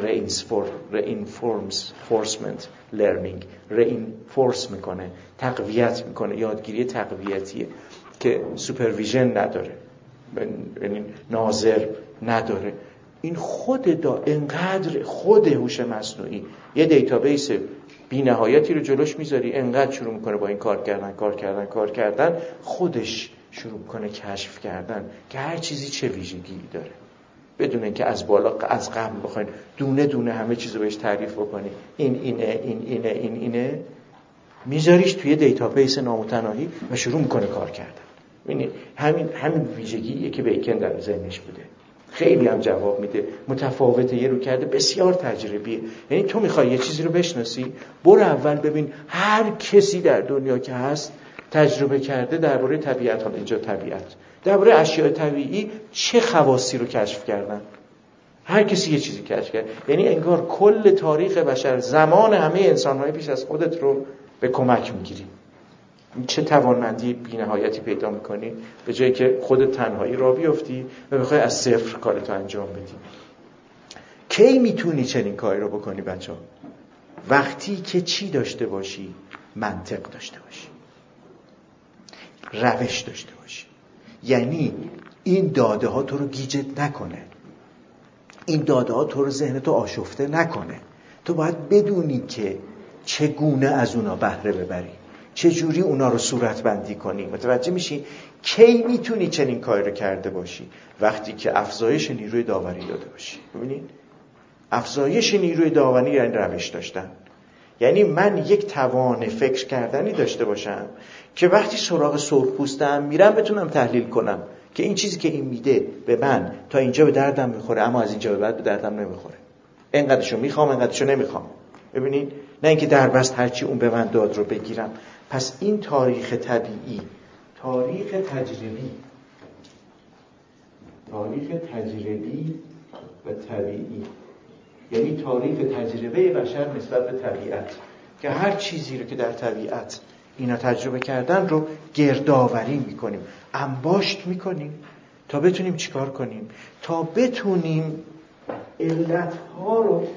reinforcement learning، reinforce میکنه، تقویت میکنه، یادگیری تقویتیه که سوپرویژن نداره، یعنی ناظر نداره. این خود دا انقدر خود هوش مصنوعی یه دیتابیس بی نهایتی رو جلوش میذاری، انقدر شروع میکنه با این کار کردن کار کردن کار کردن، خودش شروع کنه کشف کردن که هر چیزی چه ویژگی داره، بدون اینکه از بالا از قبل بخواین دونه دونه همه چیزو بهش تعریف بکنی. این اینه این اینه این اینه، میذاریش توی دیتابیس نامتناهی و شروع میکنه کار کردن. ببینید همین همین ویژگیه که بیکن در ذهنش بوده. خیلی هم جواب میده، متفاوته، یه رو کرده بسیار تجربیه. یعنی تو میخوای یه چیزی رو بشناسی، برو اول ببین هر کسی در دنیا که هست تجربه کرده درباره طبیعت، حالا اینجا طبیعت، درباره اشیاء طبیعی چه خواصی رو کشف کردن. هر کسی یه چیزی کشف کرد. یعنی انگار کل تاریخ بشر، زمان همه انسان‌های پیش از خودت رو به کمک میگیری. چه توانمندی بی‌نهایتی پیدا میکنی به جایی که خودت تنهایی راه بیفتی و بخوای از صفر کارتو انجام بدی. کی میتونی چنین کاری رو بکنی بچه‌ها؟ وقتی که چی داشته باشی؟ منطق داشته باشی، روش داشته باشی. یعنی این داده ها تو رو گیجت نکنه، این داده ها تو رو ذهنتو آشفته نکنه. تو باید بدونی که چگونه از اونا بهره ببری، چه جوری اونا رو صورت بندی کنی. متوجه میشی؟ کی میتونی چنین کاری رو کرده باشی؟ وقتی که افزایش نیروی داوری داده باشی. ببینید، افزایش نیروی داوری یعنی روش داشتن. یعنی من یک توان فکر کردنی داشته باشم که وقتی سراغ سرخپوستم میرم بتونم تحلیل کنم که این چیزی که این میده به من تا اینجا به دردم میخوره، اما از اینجا به بعد به دردم نمیخوره. اینقدرشو میخوام، اینقدرشو نمیخوام. ببینید، نه اینکه در بست هرچی اون به من داد رو بگیرم. پس این تاریخ طبیعی، تاریخ تجربی، تاریخ تجربی و طبیعی، یعنی تاریخ تجربه بشر نسبت به طبیعت، که هر چیزی رو که در طبیعت اینا تجربه کردن رو گردآوری میکنیم، انباشت میکنیم تا بتونیم چیکار کنیم؟ تا بتونیم علتها رو،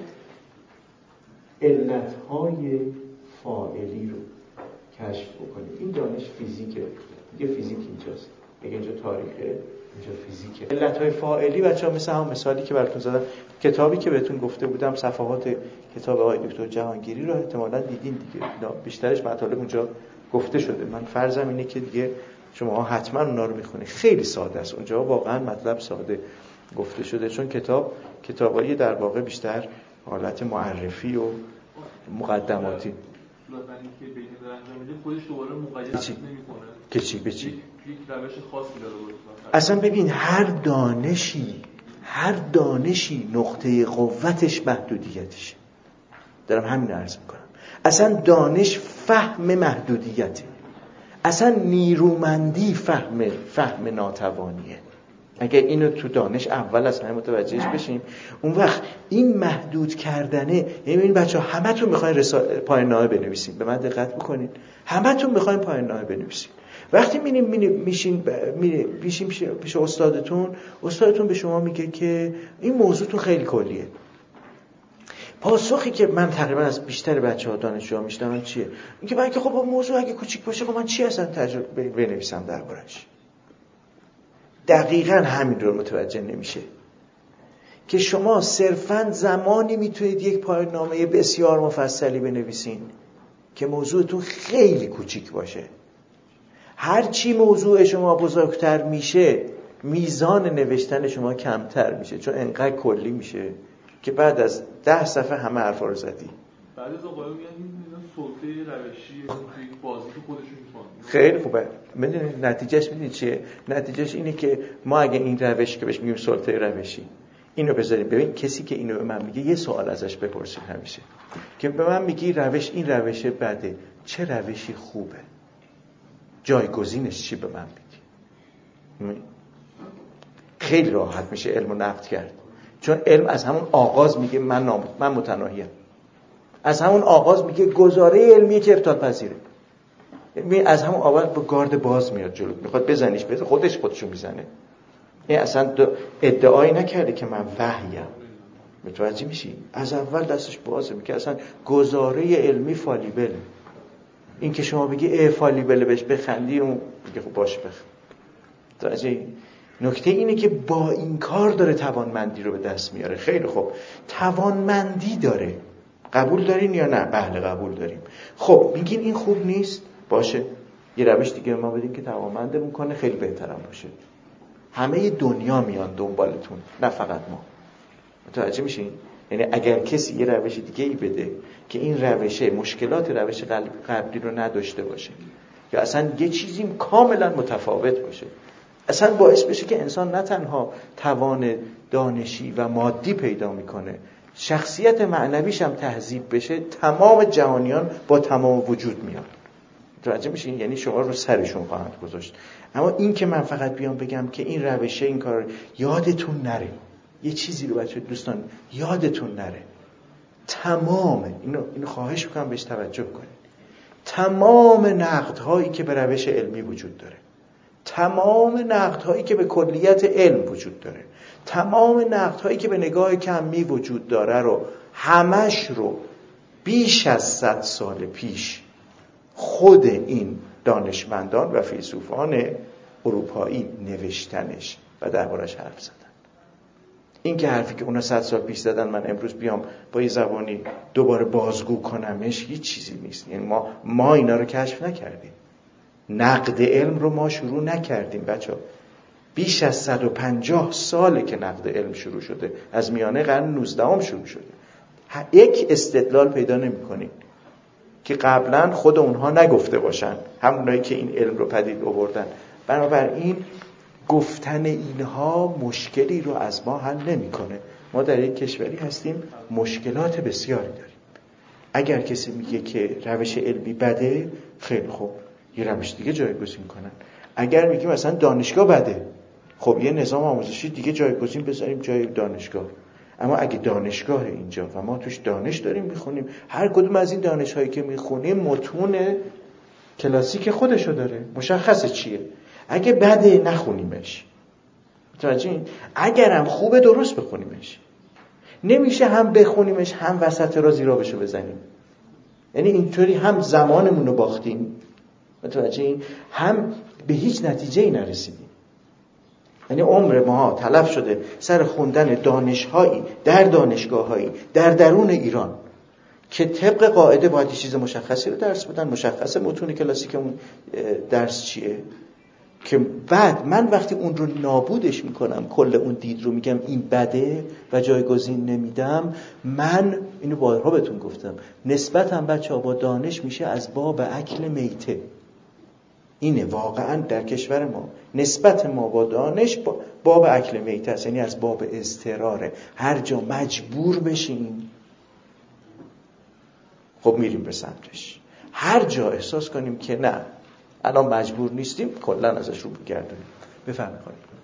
علتهای فاعلی رو کشف بکنیم. این دانش فیزیکه، یه فیزیک اینجاست، میگه اینجا تاریخه، اینجا فیزیکه. علتهای فاعلی بچه‌ها مثل هم مثالی که براتون زدم، کتابی که بهتون گفته بودم، صفحات کتاب آقای دکتر جهانگیری رو احتمالاً دیدین دیگه. بیشترش مطالب اونجا گفته شده. من فرضم اینه که دیگه شما حتما اونا رو میخونید. خیلی ساده است اونجا، واقعا مطلب ساده گفته شده، چون کتاب کتابایی در واقع بیشتر حالت معرفی و مقدماتی. لطفاً که بین انجام میده خودش دوباره مقایسه نمیکنه که چی به چی؟ یک روش خاصی داره بود. اصلا ببین هر دانشی هر دانشی نقطه قوتش محدودیتشه. دارم همین عرض میکنم. اصلا دانش فهم محدودیته. اصلا نیرومندی فهم فهم ناتوانیه. اگه اینو تو دانش اول از همه متوجهش بشیم، اون وقت این محدود کردنه، یعنی این بچه‌ها همتون میخواین رسا... پایان نامه بنویسین، به من دقت بکنین، همتون میخواین پایان نامه بنویسین. وقتی میریم میشین میشیم پیش استادتون، استادتون به شما میگه که این موضوعتون خیلی کلیه. پاسخی که من تقریبا از بیشتر بچه‌ها دانشجوها میشنوم چیه؟ اینکه من که خب موضوع اگه کوچیک باشه خب من چی اصلا تجربه بنویسم دربارش. دقیقاً همین رو متوجه نمیشه که شما صرفاً زمانی میتونید یک پایان نامه بسیار مفصلی بنویسین که موضوعتون خیلی کوچیک باشه. هر چی موضوع شما بزرگتر میشه، میزان نوشتن شما کمتر میشه، چون انقدر کلی میشه که بعد از ده صفحه همه حرفا رو زدی. بعد از آقایون میگن این سلطه روشی توی بازی تو خودشون میکنن. خیلی خوبه. میدونید نتیجهش میدونید چیه؟ نتیجهش اینه که ما اگه این روش که بهش میگیم سلطه روشی، اینو بذاریم. ببین کسی که اینو به من میگه یه سوال ازش بپرسید همیشه، که به من میگی روش این روش بده، چه روشی خوبه؟ جایگزینش چی به من میگی؟ خیلی راحت میشه علمو نقد کرد، چون علم از همون آغاز میگه من نام من متناهیم. از همون آغاز میگه گزاره علمیه که ابطال پذیره. می از همون اول با گارد باز میاد جلو، میخواد بزنیش بزنه، خودش خودشو میزنه. این اصلا ادعایی نکرده که من وحیم. متوجه میشی؟ از اول دستش بازه، میگه اصلا گزاره علمی فالیبله. این که شما بگی ای فالیبله بهش بخندی، اون میگه خب باشه بخند. متوجه؟ نکته اینه که با این کار داره توانمندی رو به دست میاره. خیلی خوب، توانمندی داره. قبول دارین یا نه؟ بله قبول داریم. خب میگین این خوب نیست؟ باشه، یه روش دیگه ما بدین که توانمندمون کنه خیلی بهترم باشه. همه دنیا میان دنبالتون، نه فقط ما. متوجه میشین؟ یعنی اگر کسی یه روش دیگه ای بده که این روشه مشکلات روش قبلی رو نداشته باشه، یا اصلا یه چیزی کاملا متفاوت باشه، اصلا باعث بشه که انسان نه تنها توان دانشی و مادی پیدا میکنه، شخصیت معنویش هم تهذیب بشه، تمام جهانیان با تمام وجود میان. متوجه میشین؟ یعنی شما رو سرشون خواهند گذاشت. اما این که من فقط بیام بگم که این روشه این کار یادتون نره، یه چیزی رو بچه دوستان یادتون نره، تمام اینو اینو خواهش میکنم بهش توجه کنید. تمام نقدهایی که به روش علمی وجود داره، تمام نقدهایی که به کلیت علم وجود داره، تمام نقدهایی که به نگاه کمی وجود داره رو همش رو بیش از صد سال پیش خود این دانشمندان و فیلسوفان اروپایی نوشتنش و دربارش حرف زدن. این که حرفی که اونا صد سال پیش زدن من امروز بیام با یه زبانی دوباره بازگو کنمش هیچ چیزی نیست. یعنی ما ما اینا رو کشف نکردیم، نقد علم رو ما شروع نکردیم بچه ها. بیش از صد و پنجاه ساله که نقد علم شروع شده، از میانه قرن نوزدهم شروع شده. یک استدلال پیدا نمی کنیم که قبلا خود اونها نگفته باشن، همونایی که این علم رو پدید آوردن. بنابراین گفتن اینها مشکلی رو از ما حل نمی‌کنه. ما در یک کشوری هستیم مشکلات بسیاری داریم. اگر کسی میگه که روش علمی بده، خیلی خوب، یه روش دیگه جایگزین کنن. اگر میگیم مثلا دانشگاه بده، خب یه نظام آموزشی دیگه جایگزین بذاریم جای دانشگاه. اما اگه دانشگاه اینجا و ما توش دانش داریم میخونیم، هر کدوم از این دانش‌هایی که میخونیم متون کلاسیک خودشو داره، مشخصه چیه. اگه بده نخونیمش، متوجهین؟ اگرم خوبه درست بخونیمش. نمیشه هم بخونیمش هم وسط را زیرا بشو بزنیم. یعنی اینطوری هم زمانمون رو باختیم، متوجهین؟ هم به هیچ نتیجه‌ای نرسیدیم. یعنی عمر ما تلف شده سر خوندن دانش‌هایی در دانشگاه‌هایی در درون ایران که طبق قاعده باید یه چیز مشخصی رو درس بدن، مشخص متون کلاسیک اون درس چیه، که بعد من وقتی اون رو نابودش میکنم، کل اون دید رو میگم این بده و جایگزین نمیدم، من اینو بارها بهتون گفتم، نسبتم بچه‌ها با دانش میشه از باب اکل میته. اینه واقعا در کشور ما نسبت ما با دانش با باب اکل میت است، یعنی از باب اضطراره. هر جا مجبور بشیم خب میریم به سمتش، هر جا احساس کنیم که نه الان مجبور نیستیم کلا ازش رو بگردونیم. بفرمایید.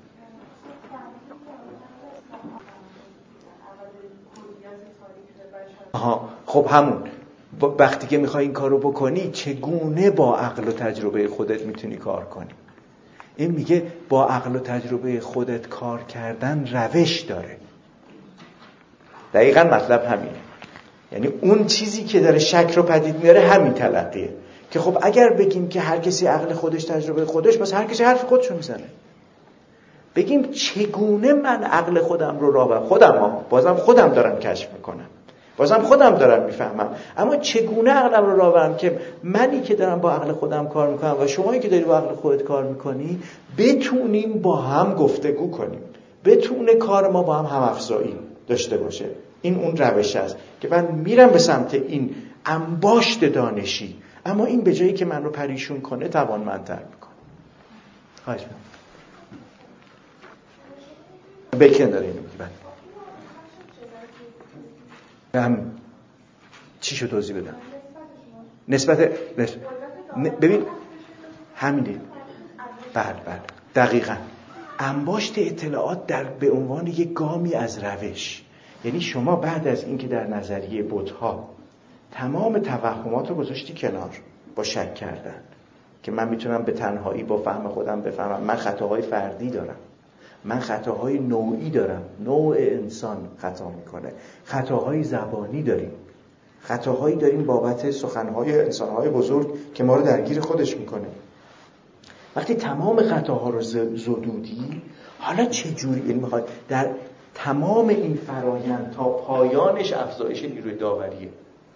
آها خب همون وقتی که میخوای این کارو بکنی چگونه با عقل و تجربه خودت میتونی کار کنی. این میگه با عقل و تجربه خودت کار کردن روش داره. دقیقاً مطلب همینه، یعنی اون چیزی که داره شک رو پدید میاره همین تلقیه که خب اگر بگیم که هر کسی عقل خودش تجربه خودش، بس هر کسی حرف خودشو میزنه. بگیم چگونه من عقل خودم رو راه برم، خودم ها بازم خودم دارم کشف میکنم، بازم خودم دارم میفهمم، اما چگونه عقلم رو راه برم که منی که دارم با عقل خودم کار میکنم و شمایی که داری با عقل خودت کار میکنی بتونیم با هم گفتگو کنیم، بتونه کار ما با هم هم افزایی داشته باشه. این اون روش است که من میرم به سمت این انباشت دانشی، اما این به جایی که من رو پریشون کنه توانمندتر میکنه. خواهش می‌کنم. بکن داره اینو میگه. هم چی شو توضیح بدم؟ نسبت نسبت ببین همینه. بله بله دقیقاً انباشت اطلاعات در به عنوان یک گامی از روش. یعنی شما بعد از اینکه در نظریه بت‌ها تمام توهمات رو گذاشتی کنار با شک کردن که من میتونم به تنهایی با فهم خودم بفهمم، من خطاهای فردی دارم، من خطاهای نوعی دارم، نوع انسان خطا میکنه، خطاهای زبانی داریم، خطاهایی داریم بابت سخنهای انسانهای بزرگ که ما رو درگیر خودش میکنه. وقتی تمام خطاها رو زدودی، حالا چه جوری این میخواد در تمام این فرایند تا پایانش افزایش نیروی داوریه.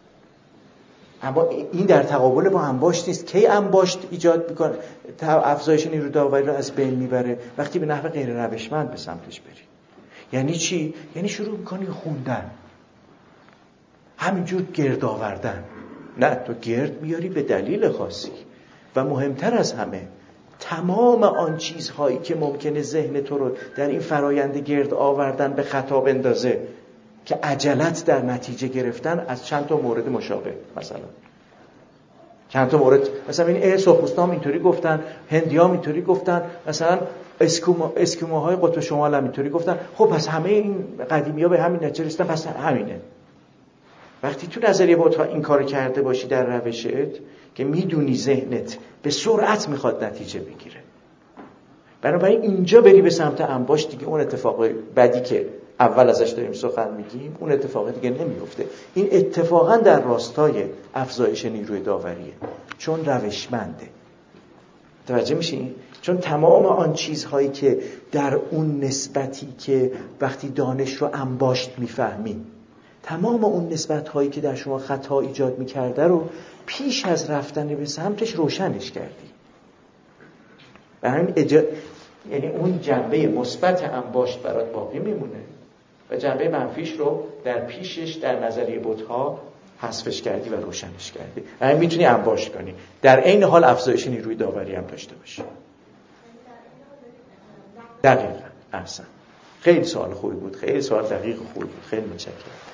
اما این در تقابل با انباشت نیست. کی انباشت ایجاد میکنه افزایش نیروی داوری رو از بین میبره؟ وقتی به نحو غیر روشمند به سمتش بری. یعنی چی؟ یعنی شروع میکنی خوندن، همینجور گرد آوردن. نه، تو گرد میاری به دلیل خاصی و مهمتر از همه تمام آن چیزهایی که ممکنه ذهن تو رو در این فرایند گرد آوردن به خطا بندازه که عجلت در نتیجه گرفتن از چند تا مورد مشابه. مثلا چند تا مورد، مثلا این ای سرخپوستان اینطوری گفتن، هندیام اینطوری گفتن، مثلا اسکیمو اسکیموهای قطب شمال هم اینطوری گفتن. خب پس همه این قدیمی‌ها به همین نتیجه رسیدن، پس همینه. وقتی تو نظریه بت‌ها این کار کرده باشی در روشت که میدونی ذهنت به سرعت میخواد نتیجه بگیره، بنابراین اینجا بری به سمت انباشت، دیگه اون اتفاق بدی که اول ازش داریم سخن میگیم اون اتفاق دیگه نمیفته. این اتفاقا در راستای افزایش نیروی داوریه، چون روشمنده. توجه میشین؟ چون تمام آن چیزهایی که در اون نسبتی که وقتی دانش رو انباشت میفهمی، تمام اون نسبت‌هایی که در شما خطا ایجاد می‌کرده رو پیش از رفتن به سمتش روشنش کردی. به همین اجا... یعنی اون جنبه مثبت انباشت برات باقی میمونه و جنبه منفیش رو در پیشش در نظریه بت‌ها حذفش کردی و روشنش کردی. همین میتونی انباشت کنی، در عین حال افزایش نیروی داوری هم داشته باشی. دقیقاً. احسن. خیلی سوال خوبی بود، خیلی سوال دقیق خوبی بود. خیلی متشکرم.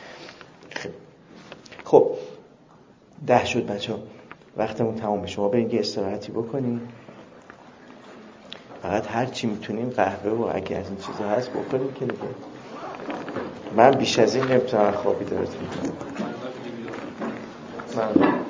خب ده شد بچه‌ها، وقتمون تمام. شما برید یه استراحتی بکنین، فقط هر چی میتونین قهوه و اگه از این چیزا هست بکنین که دیگه من بیش از این نمیتونم خوابی درست میکنم. من